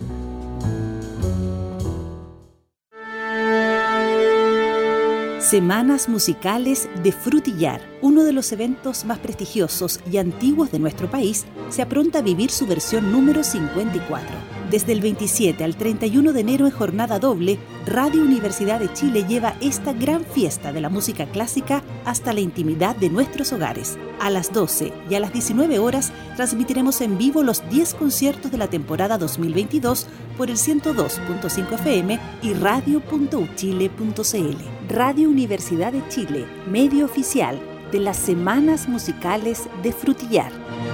Semanas Musicales de Frutillar, uno de los eventos más prestigiosos y antiguos de nuestro país, se apronta a vivir su versión número cincuenta y cuatro. Desde el veintisiete al treinta y uno de enero en jornada doble, Radio Universidad de Chile lleva esta gran fiesta de la música clásica hasta la intimidad de nuestros hogares. A las doce y a las diecinueve horas transmitiremos en vivo los diez conciertos de la temporada dos mil veintidós por el ciento dos punto cinco F M y radio punto u chile punto c l. Radio Universidad de Chile, medio oficial de las Semanas Musicales de Frutillar.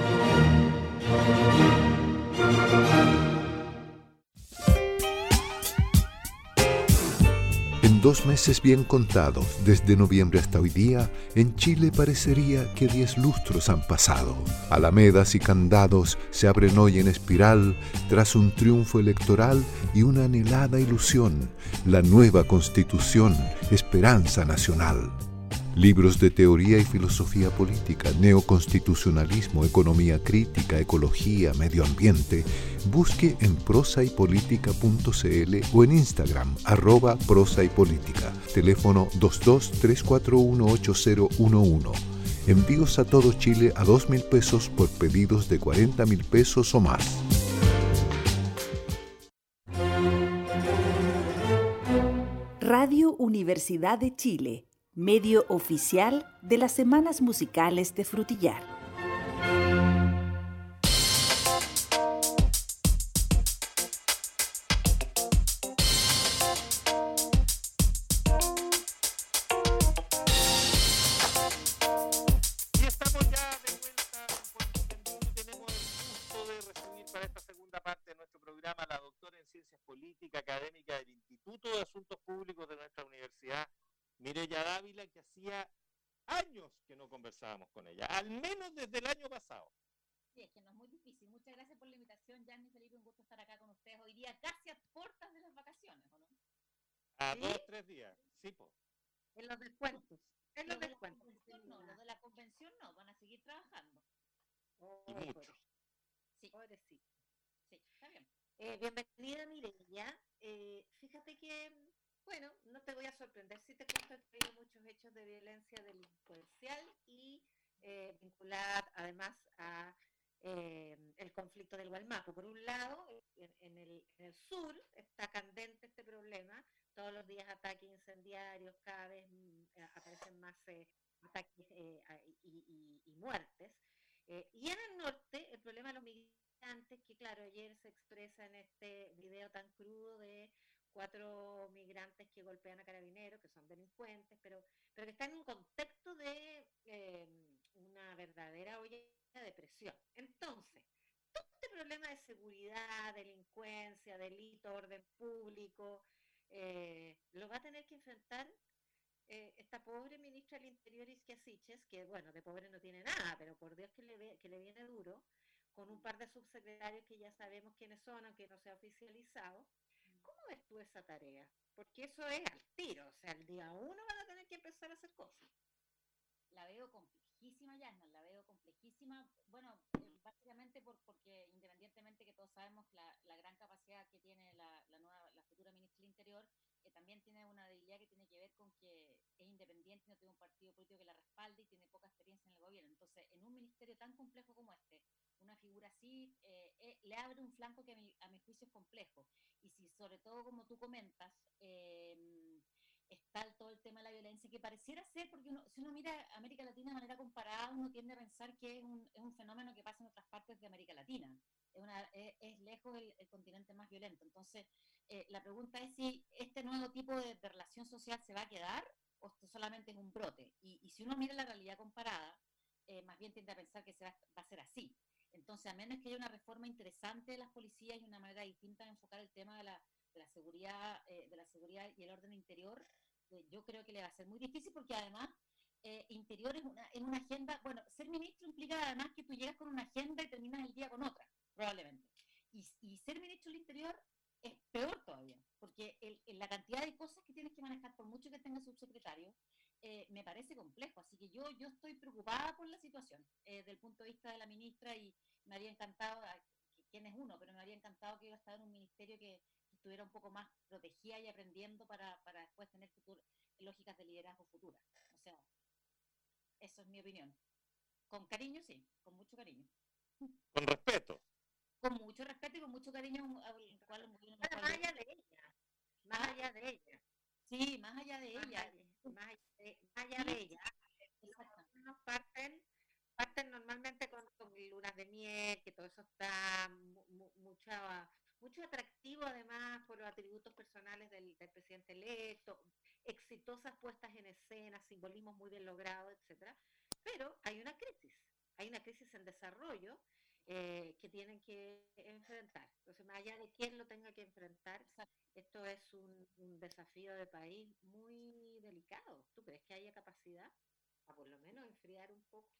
En dos meses bien contados, desde noviembre hasta hoy día, en Chile parecería que diez lustros han pasado. Alamedas y candados se abren hoy en espiral tras un triunfo electoral y una anhelada ilusión, la nueva Constitución, esperanza nacional. Libros de teoría y filosofía política, neoconstitucionalismo, economía crítica, ecología, medio ambiente. Busque en prosa y política punto c l o en Instagram, arroba prosa y política. Teléfono dos dos tres cuatro uno ocho cero uno uno. Envíos a todo Chile a dos mil pesos por pedidos de cuarenta mil pesos o más. Radio Universidad de Chile, medio oficial de las Semanas Musicales de Frutillar. Y estamos ya de vuelta en Tenemos el gusto de recibir para esta segunda parte de nuestro programa a la doctora en Ciencias Políticas, académica del Instituto de Asuntos Públicos de nuestra universidad, Mireya Dávila, que hacía años que no conversábamos con ella, al menos desde el año pasado. Sí, es que no es muy difícil. Muchas gracias por la invitación, Yanni, Felipe, un gusto estar acá con ustedes hoy día, casi a puertas de las vacaciones, ¿o no? A ¿Sí? dos, tres días, sí, po. En los descuentos. En los Lo de la descuentos. convención no, lo de la convención no, van a seguir trabajando. Oh, Y mucho. pobre. Sí, pobrecito. Sí, está bien. Eh, bienvenida, Mireya. Eh, fíjate que, bueno, no te voy a sorprender si te cuento que hay muchos hechos de violencia delincuencial y eh, vinculada además a eh, el conflicto del Gualmapu. Por un lado, en, en, el, en el sur está candente este problema. Todos los días ataques incendiarios, cada vez mm, aparecen más eh, ataques eh, y, y, y muertes. Eh, y en el norte, el problema de los migrantes, que claro, ayer se expresa en este video tan crudo de cuatro migrantes que golpean a carabineros, que son delincuentes, pero, pero que están en un contexto de eh, una verdadera olla de presión. Entonces, todo este problema de seguridad, delincuencia, delito, orden público, eh, lo va a tener que enfrentar eh, esta pobre ministra del Interior, Isquia Siches, que bueno, de pobre no tiene nada, pero por Dios que le, ve, que le viene duro, con un par de subsecretarios que ya sabemos quiénes son, aunque no se ha oficializado. ¿Cómo ves tú esa tarea? Porque eso es al tiro, o sea, el día uno van a tener que empezar a hacer cosas. La veo complejísima, Yasna, la veo complejísima, bueno, eh, básicamente por, porque independientemente que todos sabemos la, la gran capacidad que tiene la, la nueva, la futura ministra del Interior, eh, también tiene una debilidad que tiene que ver con que es independiente, no tiene un partido político que la respalde y tiene poca experiencia en el gobierno. Entonces, en un ministerio tan complejo como este, una figura así eh, eh, le abre un flanco que a mi, a mi juicio es complejo. Y si sobre todo, como tú comentas, eh, está todo el tema de la violencia, que pareciera ser, porque uno, si uno mira América Latina de manera comparada, uno tiende a pensar que es un, es un fenómeno que pasa en otras partes de América Latina. Es, una, es, es lejos el, el continente más violento. Entonces, eh, la pregunta es si este nuevo tipo de, de relación social se va a quedar o esto solamente es un brote. Y, y si uno mira la realidad comparada, eh, más bien tiende a pensar que se va, va a ser así. Entonces, a menos que haya una reforma interesante de las policías y una manera distinta de enfocar el tema de la, de la seguridad, eh, de la seguridad y el orden interior, eh, yo creo que le va a ser muy difícil, porque además eh, interior es una, es una agenda, bueno, ser ministro implica además que tú llegas con una agenda y terminas el día con otra, probablemente. Y, y ser ministro del Interior es peor todavía, porque el, el, la cantidad de cosas que tienes que manejar, por mucho que tengas subsecretario, eh, me parece complejo. Así que yo, yo estoy preocupada por la situación eh, desde el punto de vista de la ministra, y me habría encantado, quién es uno, pero me habría encantado que iba a estar en un ministerio que, que estuviera un poco más protegida y aprendiendo para, para después tener futur, lógicas de liderazgo futuras. O sea, eso es mi opinión. Con cariño, sí, con mucho cariño. Con respeto. con mucho respeto y con mucho cariño al cual, bueno, más allá de ella, más ¿Ah? allá de ella. Sí, más allá de más ella. Allá, más allá de, más allá de ella. Los parten, parten normalmente con, con lunas de miel, que todo eso está mu, mu, mucha, mucho atractivo además por los atributos personales del, del presidente electo, exitosas puestas en escena, simbolismos muy bien logrados, etcétera. Pero hay una crisis, hay una crisis en desarrollo eh, que tienen que enfrentar. Entonces, más allá de quién lo tenga que enfrentar, esto es un, un desafío de país muy delicado. ¿Tú crees que haya capacidad a por lo menos enfriar un poco?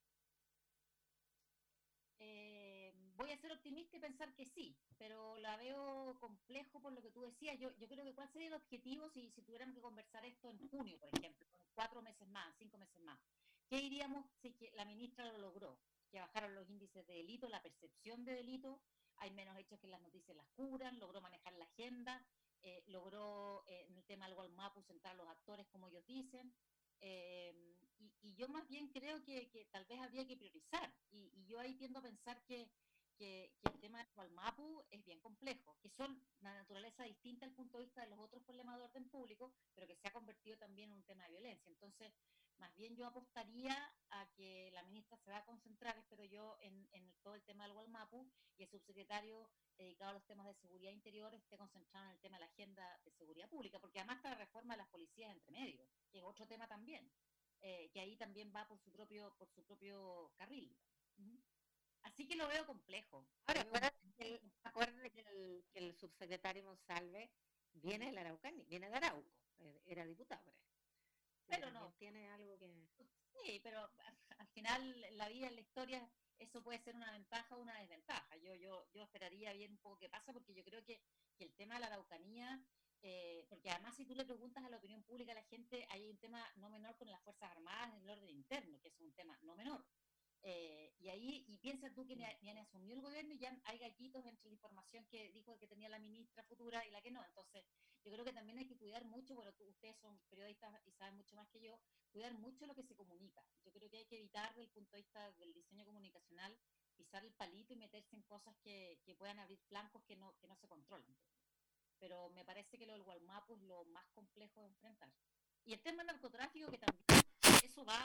Eh, voy a ser optimista y pensar que sí, pero la veo complejo por lo que tú decías. Yo, yo creo que cuál sería el objetivo si, si tuviéramos que conversar esto en junio, por ejemplo, con cuatro meses más, cinco meses más. ¿Qué diríamos si que la ministra lo logró? Que bajaron los índices de delito, la percepción de delito, hay menos hechos que las noticias las curan, logró manejar la agenda, eh, logró eh, en el tema del Gualmapu centrar a los actores como ellos dicen. Eh, y, y yo más bien creo que, que tal vez habría que priorizar, y, y yo ahí tiendo a pensar que, que, que el tema del Gualmapu es bien complejo, que son una naturaleza distinta al punto de vista de los otros problemas de orden público, pero que se ha convertido también en un tema de violencia. Entonces, más bien yo apostaría a que la ministra se va a concentrar, espero yo, en, en todo el tema del Gualmapu, y el subsecretario dedicado a los temas de seguridad interior esté concentrado en el tema de la agenda de seguridad pública, porque además está la reforma de las policías entre medio, que es otro tema también, eh, que ahí también va por su propio, por su propio carril. Uh-huh. Así que lo veo complejo. Ahora, lo veo acuérdate, que el, acuérdate que, el, que el subsecretario Monsalve viene de la Araucanía, viene de Arauco, era diputado, pero, pero no tiene algo que... Sí, pero al final la vida, en la historia, eso puede ser una ventaja o una desventaja. Yo, yo, yo esperaría bien un poco qué pasa, porque yo creo que, que el tema de la Araucanía, eh, porque además si tú le preguntas a la opinión pública a la gente, hay un tema no menor con las Fuerzas Armadas en el orden interno, que es un tema no menor. Eh, y ahí, y piensa tú que ni, ni asumió el gobierno y ya hay gallitos entre la información que dijo que tenía la ministra futura y la que no. Entonces, yo creo que también hay que cuidar mucho, bueno, tú, ustedes son periodistas y saben mucho más que yo, cuidar mucho lo que se comunica. Yo creo que hay que evitar, desde el punto de vista del diseño comunicacional, pisar el palito y meterse en cosas que, que puedan abrir flancos que no, que no se controlan. Pero me parece que lo del Gualmapu es lo más complejo de enfrentar. Y el tema del narcotráfico, que también eso va...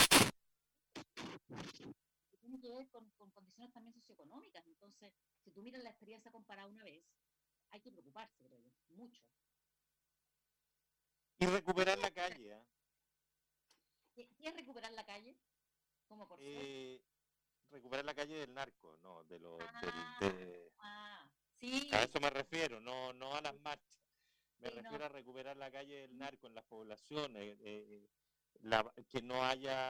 tiene que ver con, con condiciones también socioeconómicas. Entonces, si tú miras la experiencia comparada una vez, hay que preocuparse, creo yo, mucho. Y recuperar la calle, ¿eh? ¿Qué, ¿Qué es recuperar la calle? ¿Cómo por eh, recuperar la calle del narco, no, de los... Ah, del, de... ah, sí. A eso me refiero, no, no a las marchas. Me sí, refiero no. a recuperar la calle del narco en las poblaciones, eh, la, que no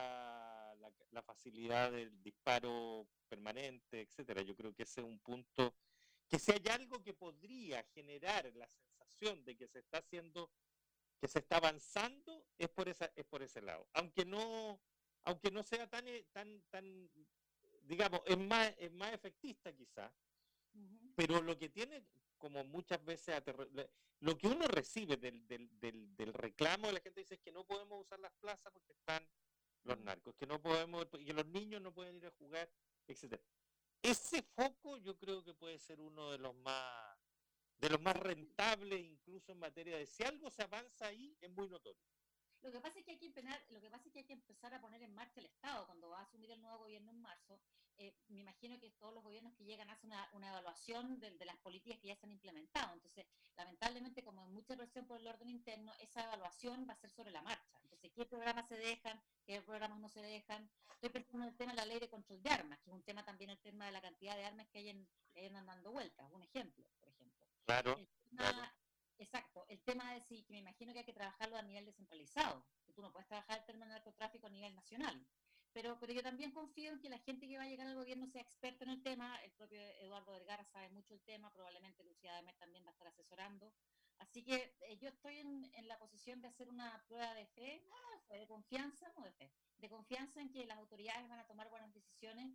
haya la, la facilidad del disparo permanente, etcétera. Yo creo que ese es un punto, que si hay algo que podría generar la sensación de que se está haciendo, que se está avanzando, es por esa, es por ese lado. Aunque no, aunque no sea tan, tan, tan, digamos, es más, es más efectista quizás. Uh-huh. Pero lo que tiene, como muchas veces, aterr- lo que uno recibe del, del, del, del reclamo de la gente dice es que no podemos usar las plazas porque están los narcos, que no podemos, que los niños no pueden ir a jugar, etcétera. Ese foco yo creo que puede ser uno de los más, de los más rentables, incluso en materia de si algo se avanza ahí, es muy notorio. Lo que pasa es que hay que empenar, lo que pasa es que hay que empezar a poner en marcha el Estado cuando va a asumir el nuevo gobierno en marzo. Eh, me imagino que todos los gobiernos que llegan hacen una, una evaluación de, de las políticas que ya se han implementado. Entonces, lamentablemente, como hay mucha presión por el orden interno, esa evaluación va a ser sobre la marcha. Entonces, ¿qué programas se dejan? ¿Qué programas no se dejan? Estoy pensando en el tema de la ley de control de armas, que es un tema también el tema de la cantidad de armas que hay en, que hayan dando vueltas. Un ejemplo, por ejemplo. Claro, el tema, claro. Exacto, el tema de sí, que me imagino que hay que trabajarlo a nivel descentralizado, que tú no puedes trabajar el tema del narcotráfico a nivel nacional, pero, pero yo también confío en que la gente que va a llegar al gobierno sea experta en el tema. El propio Eduardo Vergara sabe mucho el tema, probablemente Lucía Demer también va a estar asesorando, así que eh, yo estoy en, en la posición de hacer una prueba de fe, no, de confianza, no de fe, de confianza en que las autoridades van a tomar buenas decisiones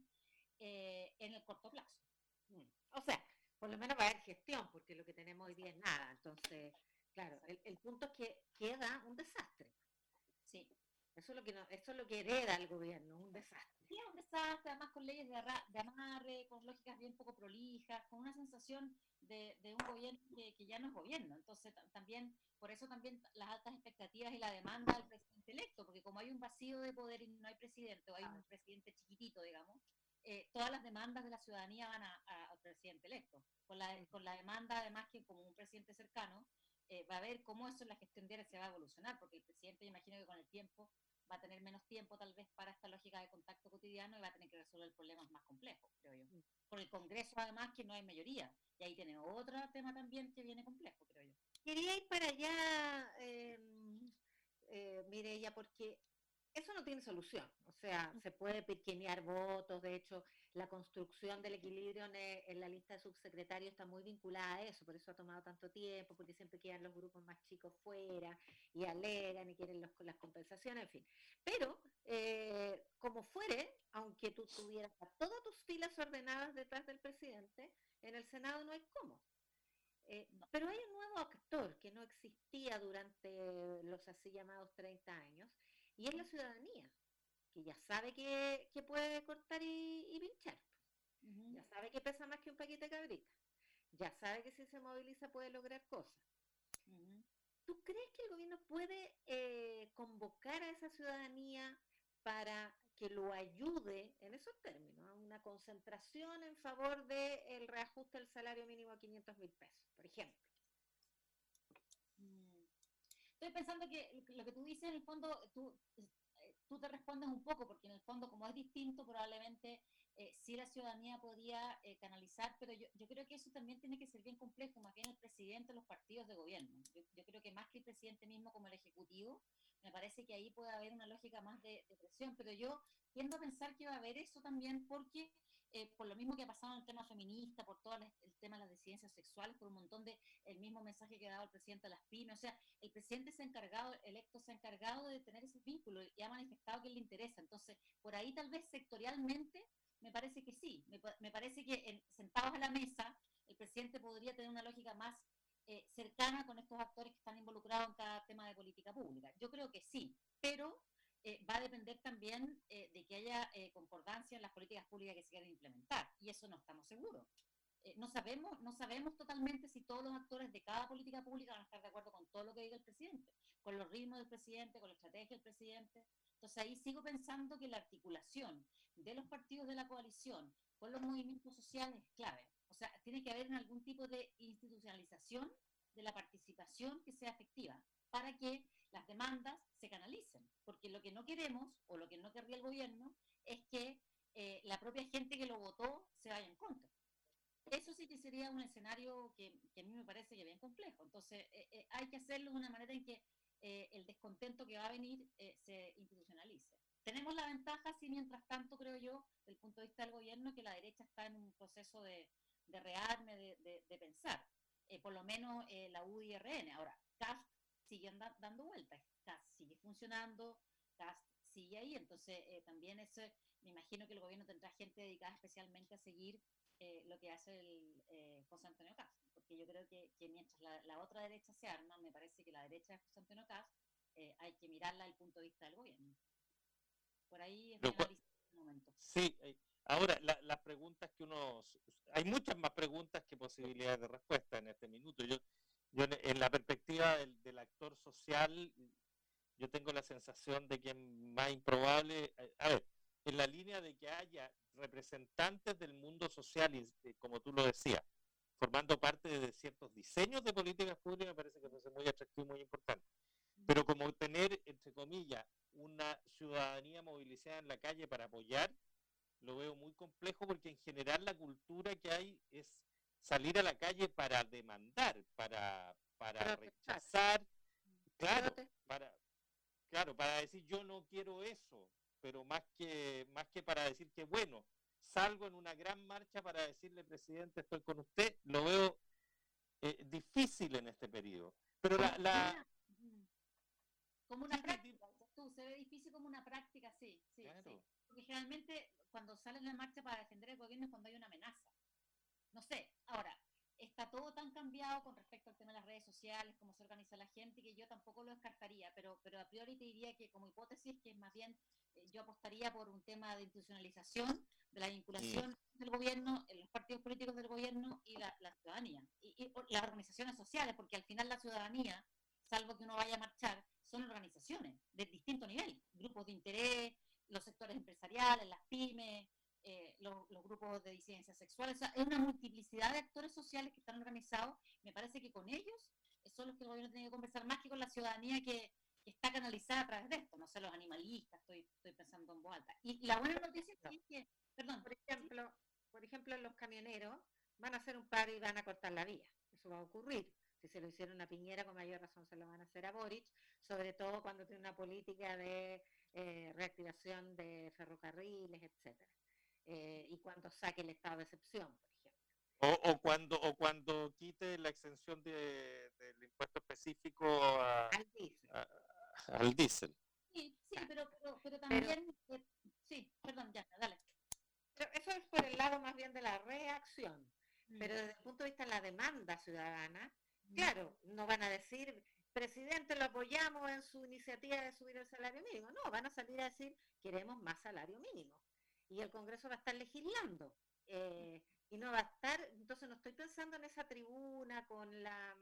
eh, en el corto plazo. Mm. O sea, por lo menos va a haber gestión, porque lo que tenemos hoy día es nada. Entonces, claro, el, el punto es que queda un desastre. Sí. Eso es lo que no, eso es lo que hereda el gobierno, un desastre. Sí, es un desastre, además con leyes de, arra- de amarre, con lógicas bien poco prolijas, con una sensación de, de un gobierno que, que ya no es gobierno. Entonces, t- también, por eso también las altas expectativas y la demanda del presidente electo, porque como hay un vacío de poder y no hay presidente, o hay un presidente chiquitito, digamos, eh, todas las demandas de la ciudadanía van a, a- al presidente electo. Con la, con la demanda, además, que como un presidente cercano, eh, va a ver cómo eso en la gestión diaria se va a evolucionar, porque el presidente, imagino que con el tiempo va a tener menos tiempo tal vez para esta lógica de contacto cotidiano y va a tener que resolver problemas más complejos, creo yo. Por el Congreso, además, que no hay mayoría. Y ahí tiene otro tema también que viene complejo, creo yo. Quería ir para allá, eh, eh, Mireya, porque eso no tiene solución. O sea, se puede pequeñar votos. De hecho, la construcción del equilibrio en, en la lista de subsecretarios está muy vinculada a eso. Por eso ha tomado tanto tiempo, porque siempre quedan los grupos más chicos fuera y alegan y quieren los, las compensaciones, en fin. Pero, eh, como fuere, aunque tú tuvieras a todas tus filas ordenadas detrás del presidente, en el Senado no hay cómo. Eh, pero hay un nuevo actor que no existía durante los así llamados treinta años, y es la ciudadanía, que ya sabe que, que puede cortar y, y pinchar. Uh-huh. Ya sabe que pesa más que un paquete de cabrita. Ya sabe que si se moviliza puede lograr cosas. Uh-huh. ¿Tú crees que el gobierno puede eh, convocar a esa ciudadanía para que lo ayude en esos términos, a una concentración en favor del reajuste del salario mínimo a quinientos mil pesos, por ejemplo? Estoy pensando que lo que tú dices, en el fondo, tú, tú te respondes un poco, porque en el fondo, como es distinto, probablemente eh, sí la ciudadanía podía eh, canalizar, pero yo, yo creo que eso también tiene que ser bien complejo, más bien el presidente, los partidos de gobierno. Yo, yo creo que más que el presidente mismo como el ejecutivo, me parece que ahí puede haber una lógica más de, de presión, pero yo tiendo a pensar que va a haber eso también porque, eh, por lo mismo que ha pasado en el tema feminista, por todo el, el tema de las disidencias sexuales, por un montón de, el mismo mensaje que ha dado el presidente a las pymes, o sea, el presidente se ha encargado, electo se ha encargado de tener ese vínculo y ha manifestado que le interesa, entonces, por ahí tal vez sectorialmente, me parece que sí, me, me parece que en, sentados a la mesa, el presidente podría tener una lógica más eh, cercana con estos actores que están involucrados en cada tema de política pública. Yo creo que sí, pero eh, va a depender también eh, de que haya eh, concordancia en las políticas públicas que se quieran implementar, y eso no estamos seguros. Eh, no sabemos, no sabemos totalmente si todos los actores de cada política pública van a estar de acuerdo con todo lo que diga el presidente, con los ritmos del presidente, con la estrategia del presidente. Entonces ahí sigo pensando que la articulación de los partidos de la coalición con los movimientos sociales es clave. O sea, tiene que haber algún tipo de institucionalización de la participación que sea efectiva para que las demandas se canalicen. Porque lo que no queremos, o lo que no querría el gobierno, es que eh, la propia gente que lo votó se vaya en contra. Eso sí que sería un escenario que, que a mí me parece que bien complejo. Entonces, eh, eh, hay que hacerlo de una manera en que eh, el descontento que va a venir eh, se institucionalice. Tenemos la ventaja, sí, mientras tanto, creo yo, desde el punto de vista del gobierno, que la derecha está en un proceso de, de rearme, de, de, de pensar. Eh, por lo menos eh, la U D I R N. Ahora, C A S T sigue anda, dando vueltas, C A S T sigue funcionando, C A S T sigue ahí. Entonces, eh, también eso, me imagino que el gobierno tendrá gente dedicada especialmente a seguir Eh, lo que hace el eh, José Antonio Cast, porque yo creo que, que mientras la, la otra derecha se arma, me parece que la derecha de José Antonio Cast eh, hay que mirarla desde el punto de vista del gobierno. Por ahí es mi análisis en este momento. Sí, ahora las la preguntas que uno, hay muchas más preguntas que posibilidades de respuesta en este minuto. Yo, yo en la perspectiva del, del actor social, yo tengo la sensación de que es más improbable, a ver, en la línea de que haya representantes del mundo social, y como tú lo decías, formando parte de ciertos diseños de políticas públicas, me parece que puede ser muy atractivo y muy importante. Pero como tener, entre comillas, una ciudadanía movilizada en la calle para apoyar, lo veo muy complejo porque en general la cultura que hay es salir a la calle para demandar, para, para rechazar, claro, para, claro, para decir yo no quiero eso, pero más que, más que para decir que bueno, salgo en una gran marcha para decirle, presidente, estoy con usted, lo veo eh, difícil en este periodo. Pero la... la como una sí, práctica, sí, tú, se ve difícil como una práctica, sí, sí, claro. Sí. Porque generalmente cuando salen en marcha para defender el gobierno es cuando hay una amenaza. No sé, ahora, está todo tan cambiado con respecto al tema de las redes sociales, cómo se organiza la gente, que yo tampoco lo descartaría, pero, pero a priori te diría que como hipótesis hipótesis, que es más bien, eh, yo apostaría por un tema de institucionalización, de la vinculación mm. del gobierno, en los partidos políticos del gobierno y la, la ciudadanía, y, y las organizaciones sociales, porque al final la ciudadanía, salvo que uno vaya a marchar, son organizaciones de distinto nivel, grupos de interés, los sectores empresariales, las pymes, eh, los, los grupos de disidencias sexuales, o sea, es una multiplicidad de actores sociales que están organizados. Me parece que con ellos son los que el gobierno tiene que conversar más que con la ciudadanía que, que está canalizada a través de esto, no sé, los animalistas, estoy, estoy pensando en voz alta. Y la buena noticia es que, perdón, por ejemplo, ¿sí? por ejemplo, los camioneros van a hacer un paro y van a cortar la vía, eso va a ocurrir. Si se lo hicieron a Piñera, con mayor razón se lo van a hacer a Boric, sobre todo cuando tiene una política de eh, reactivación de ferrocarriles, etcétera. Eh, y cuando saque el estado de excepción, por ejemplo. O, o cuando o cuando quite la exención de, del impuesto específico a, al diésel. A, a, al diésel. Sí, sí, claro. pero, pero, pero también... Pero, eh, sí, perdón, ya, dale. Pero eso es por el lado más bien de la reacción. Mm. Pero desde el punto de vista de la demanda ciudadana, mm. claro, no van a decir, presidente, lo apoyamos en su iniciativa de subir el salario mínimo. No, van a salir a decir, queremos más salario mínimo. Y el Congreso va a estar legislando. Eh, y no va a estar, entonces no estoy pensando en esa tribuna con la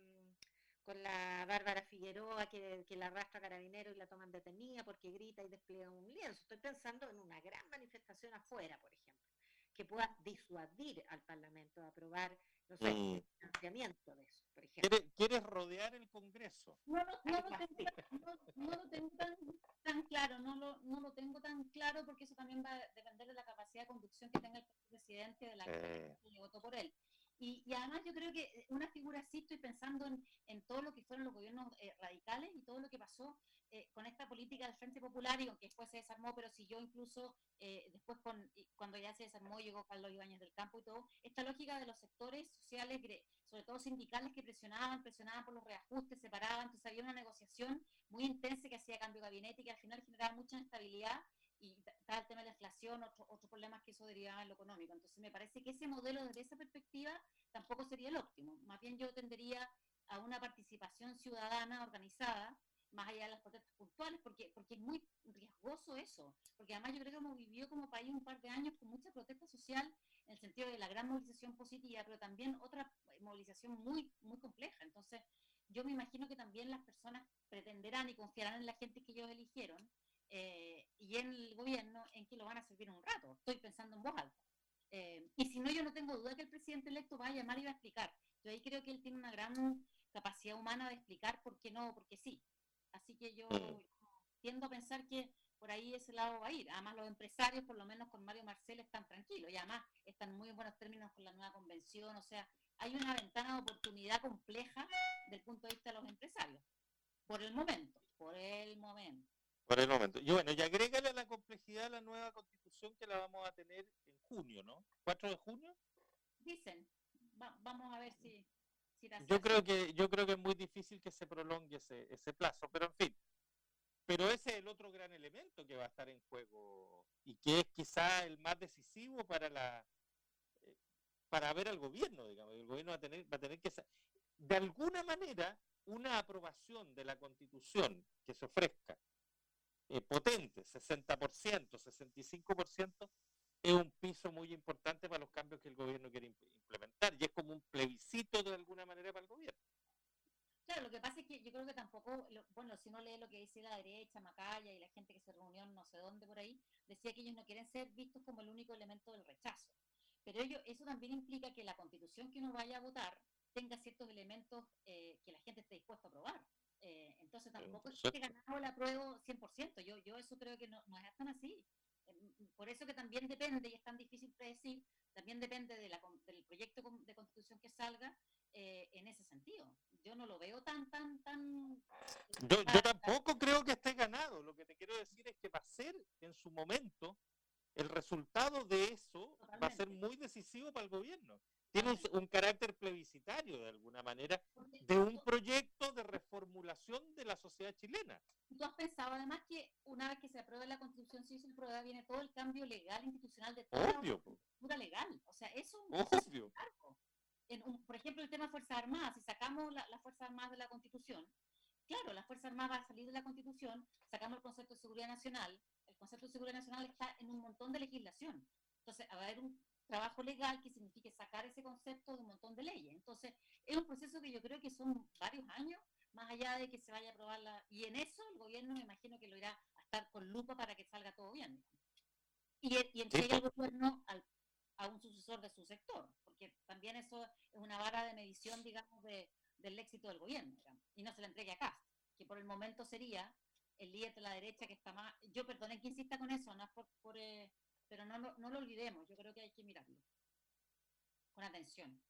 con la Bárbara Figueroa que, que la arrastra a Carabineros y la toman detenida porque grita y despliega un lienzo. Estoy pensando en una gran manifestación afuera, por ejemplo, que pueda disuadir al Parlamento de aprobar, no sé, mm. el financiamiento de eso, por ejemplo. ¿Quieres, ¿Quieres rodear el Congreso? No, no, no, lo, tengo, no, no lo tengo tan, tan claro, no lo, no lo tengo tan claro porque eso también va a depender de la capacidad de conducción que tenga el presidente de la eh. que votó por él. Y, y además yo creo que una figura así, estoy pensando en, en todo lo que fueron los gobiernos eh, radicales y todo lo que pasó eh, con esta política del Frente Popular y aunque después se desarmó, pero siguió incluso eh, después con, cuando ya se desarmó, llegó Carlos Ibáñez del Campo y todo, esta lógica de los sectores sociales, sobre todo sindicales, que presionaban, presionaban por los reajustes, separaban, entonces había una negociación muy intensa que hacía cambio de gabinete y que al final generaba mucha inestabilidad. Y está el tema de la inflación, otros otro problemas que eso derivaba en lo económico. Entonces me parece que ese modelo desde esa perspectiva tampoco sería el óptimo. Más bien yo tendería a una participación ciudadana organizada, más allá de las protestas puntuales, porque, porque es muy riesgoso eso. Porque además yo creo que hemos vivido como país un par de años con mucha protesta social, en el sentido de la gran movilización positiva, pero también otra movilización muy, muy compleja. Entonces yo me imagino que también las personas pretenderán y confiarán en la gente que ellos eligieron, Eh, y en el gobierno en que lo van a servir un rato. Estoy pensando en voz alta. Eh, y si no, yo no tengo duda que el presidente electo va a llamar y va a explicar. Yo ahí creo que él tiene una gran capacidad humana de explicar por qué no, porque sí. Así que yo tiendo a pensar que por ahí ese lado va a ir. Además, los empresarios, por lo menos con Mario Marcel, están tranquilos y además están muy en buenos términos con la nueva convención. O sea, hay una ventana de oportunidad compleja del punto de vista de los empresarios. Por el momento, por el momento. Por el momento. Y bueno, y agrégale a la complejidad de la nueva constitución que la vamos a tener en junio, ¿no? ¿cuatro de junio? Dicen. Va, vamos a ver si... si yo, creo que, yo creo que es muy difícil que se prolongue ese, ese plazo, pero en fin. Pero ese es el otro gran elemento que va a estar en juego y que es quizá el más decisivo para la eh, para ver al gobierno, digamos. El gobierno va a tener, va a tener que... De alguna manera, una aprobación de la constitución que se ofrezca Eh, potente, sesenta por ciento, sesenta y cinco por ciento, es un piso muy importante para los cambios que el gobierno quiere implementar y es como un plebiscito de alguna manera para el gobierno. Claro, lo que pasa es que yo creo que tampoco, lo, bueno, si uno lee lo que dice la derecha, Macaya y la gente que se reunió no sé dónde por ahí, decía que ellos no quieren ser vistos como el único elemento del rechazo. Pero ello, eso también implica que la constitución que uno vaya a votar tenga ciertos elementos eh, que la gente esté dispuesta a aprobar. Eh, entonces tampoco es que ganado el apruebo cien por ciento, yo, yo eso creo que no, no es tan así. Eh, por eso que también depende, y es tan difícil predecir, también depende de la, del proyecto de constitución que salga eh, en ese sentido. Yo no lo veo tan, tan, tan... Yo, yo tampoco creo que esté ganado, lo que te quiero decir es que va a ser en su momento, el resultado de eso Totalmente. Va a ser muy decisivo para el gobierno. Tiene un, un carácter plebiscitario, de alguna manera, de un proyecto de reformulación de la sociedad chilena. ¿Tú has pensado además que una vez que se apruebe la Constitución, si se aprueba, viene todo el cambio legal, institucional de toda Obvio. la cultura legal? O sea, eso es un en un, por ejemplo, el tema de Fuerzas Armadas, si sacamos las la Fuerzas Armadas de la Constitución, claro, la Fuerza Armada va a salir de la Constitución, sacamos el concepto de seguridad nacional, el concepto de seguridad nacional está en un montón de legislación. Entonces, va a haber un trabajo legal que signifique sacar ese concepto de un montón de leyes. Entonces, es un proceso que yo creo que son varios años, más allá de que se vaya a aprobar la... Y en eso el gobierno me imagino que lo irá a estar con lupa para que salga todo bien. Y, y entregue el gobierno al, a un sucesor de su sector, porque también eso es una vara de medición, digamos, de, del éxito del gobierno, digamos, y no se le entregue a Kast, que por el momento sería el líder de la derecha que está más... Yo perdonen que insista con eso, no es por... por eh, pero no, no, no lo olvidemos, yo creo que hay que mirarlo con atención,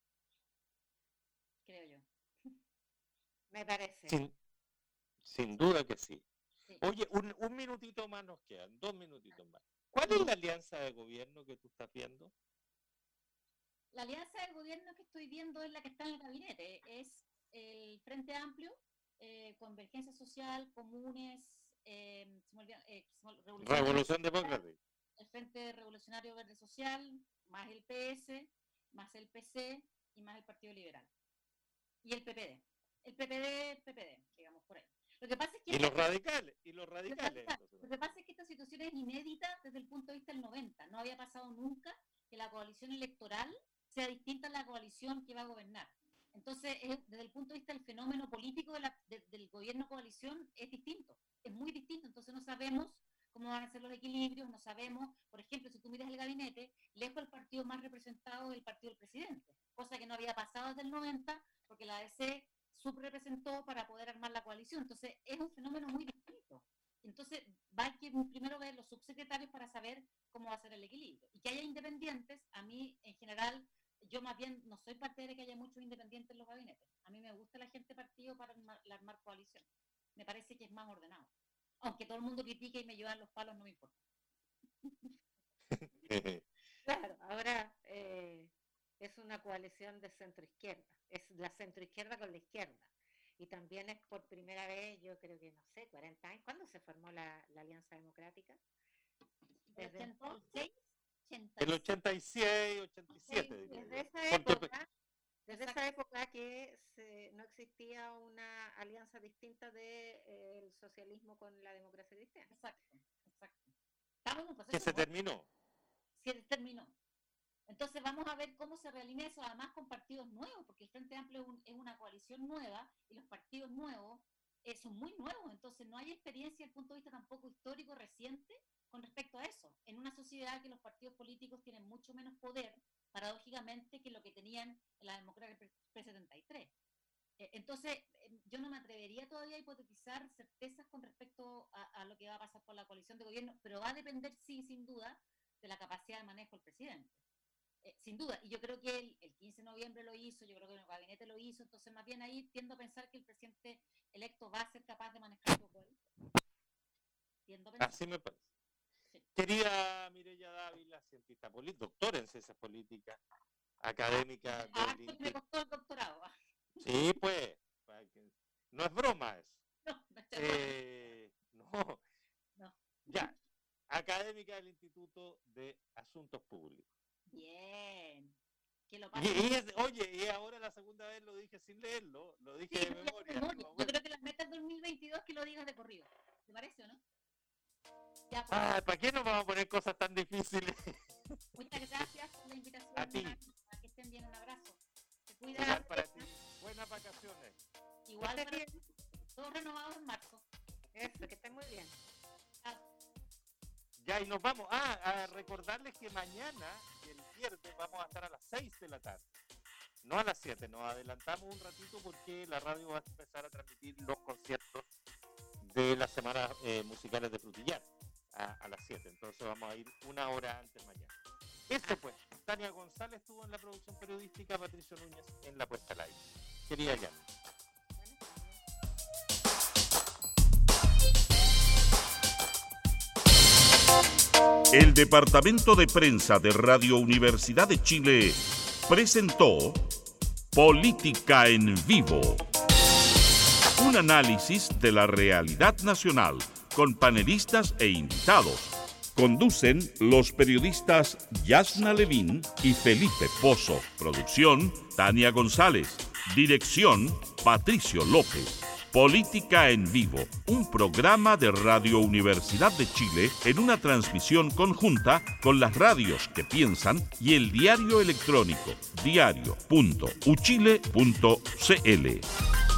creo yo. Me parece. Sin, sin duda que sí. sí. Oye, un, un minutito más nos quedan, dos minutitos más. ¿Cuál es la alianza de gobierno que tú estás viendo? La alianza de gobierno que estoy viendo es la que está en el gabinete, es el Frente Amplio, eh, Convergencia Social, Comunes, eh, se me olvida, eh, Revolución, Revolución Democrática. El Frente Revolucionario Verde Social, más el P S, más el P C y más el Partido Liberal. Y el P P D. El P P D, P P D, digamos, por ahí. Lo que pasa es que... Y los radicales, y los radicales. Lo que pasa es que esta situación es inédita desde el punto de vista del noventa. No había pasado nunca que la coalición electoral sea distinta a la coalición que va a gobernar. Entonces, es, desde el punto de vista del fenómeno político de la, de, del gobierno coalición, es distinto. Es muy distinto. Entonces, no sabemos cómo van a ser los equilibrios, no sabemos, por ejemplo, si tú miras el gabinete, lejos el partido más representado es el partido del presidente, cosa que no había pasado desde el noventa, porque la A D C subrepresentó para poder armar la coalición. Entonces, es un fenómeno muy distinto. Entonces, va a que primero ver los subsecretarios para saber cómo va a ser el equilibrio. Y que haya independientes, a mí, en general, yo más bien no soy parte de que haya muchos independientes en los gabinetes. A mí me gusta la gente partido para armar, armar coalición. Me parece que es más ordenado. Aunque todo el mundo critique y me llevan los palos, no me importa. Claro, ahora eh, es una coalición de centro-izquierda. Es la centro-izquierda con la izquierda. Y también es por primera vez, yo creo que, no sé, cuarenta años. ¿Cuándo se formó la, la Alianza Democrática? Desde entonces, el ochenta y seis, ochenta y siete. Sí, desde esa época, desde esa época que se, no existía una alianza distinta del de, eh, socialismo con la democracia cristiana. Exacto, exacto. Estamos en un proceso que se terminó. Sí, terminó. Entonces vamos a ver cómo se realinea eso, además con partidos nuevos, porque el Frente Amplio es, un, es una coalición nueva y los partidos nuevos eh, son muy nuevos, entonces no hay experiencia desde el punto de vista tampoco histórico reciente con respecto a eso. En una sociedad que los partidos políticos tienen mucho menos poder, paradójicamente, que lo que tenían en la democracia pre-setenta y tres. Eh, entonces, eh, yo no me atrevería todavía a hipotetizar certezas con respecto a, a lo que va a pasar con la coalición de gobierno, pero va a depender, sí, sin duda, de la capacidad de manejo del presidente. Eh, sin duda, y yo creo que el, el quince de noviembre lo hizo, yo creo que el gabinete lo hizo, entonces más bien ahí tiendo a pensar que el presidente electo va a ser capaz de manejar su coalición. Tiendo a pensar. Así me parece. Sí. Querida Mireya Dávila, cientista política, doctora en ciencias políticas, académica ah, del me costó el doctorado. Sí, pues, no es broma eso. No, no, eh, no. no. Ya, académica del Instituto de Asuntos Públicos. Bien. Que lo y, y es, oye, y ahora la segunda vez lo dije sin leerlo, lo dije sí, de memoria. memoria. No, yo creo que las metas dos mil veintidós que lo digas de corrido. ¿Te parece o no? Ya, pues. Ah, ¿para qué nos vamos a poner cosas tan difíciles? Muchas gracias por la invitación. A ti. A que estén bien, un abrazo. Te cuidas. Igual para ti. Buenas vacaciones. Igual para ti. Todos renovados en marzo. Eso, que estén muy bien. Ah. Ya, y nos vamos. Ah, a recordarles que mañana, el viernes, vamos a estar a las seis de la tarde. No a las siete, nos adelantamos un ratito porque la radio va a empezar a transmitir los conciertos de las semanas eh, musicales de Frutillar a, a las siete. Entonces vamos a ir una hora antes mañana. Esto pues, Tania González estuvo en la producción periodística, Patricio Núñez en la puesta al aire. Querida Jan. El Departamento de Prensa de Radio Universidad de Chile presentó Política en Vivo. Un análisis de la realidad nacional con panelistas e invitados. Conducen los periodistas Yasna Levín y Felipe Pozo. Producción, Tania González. Dirección, Patricio López. Política en Vivo, un programa de Radio Universidad de Chile en una transmisión conjunta con las radios que piensan y el diario electrónico diario punto uchile punto cl.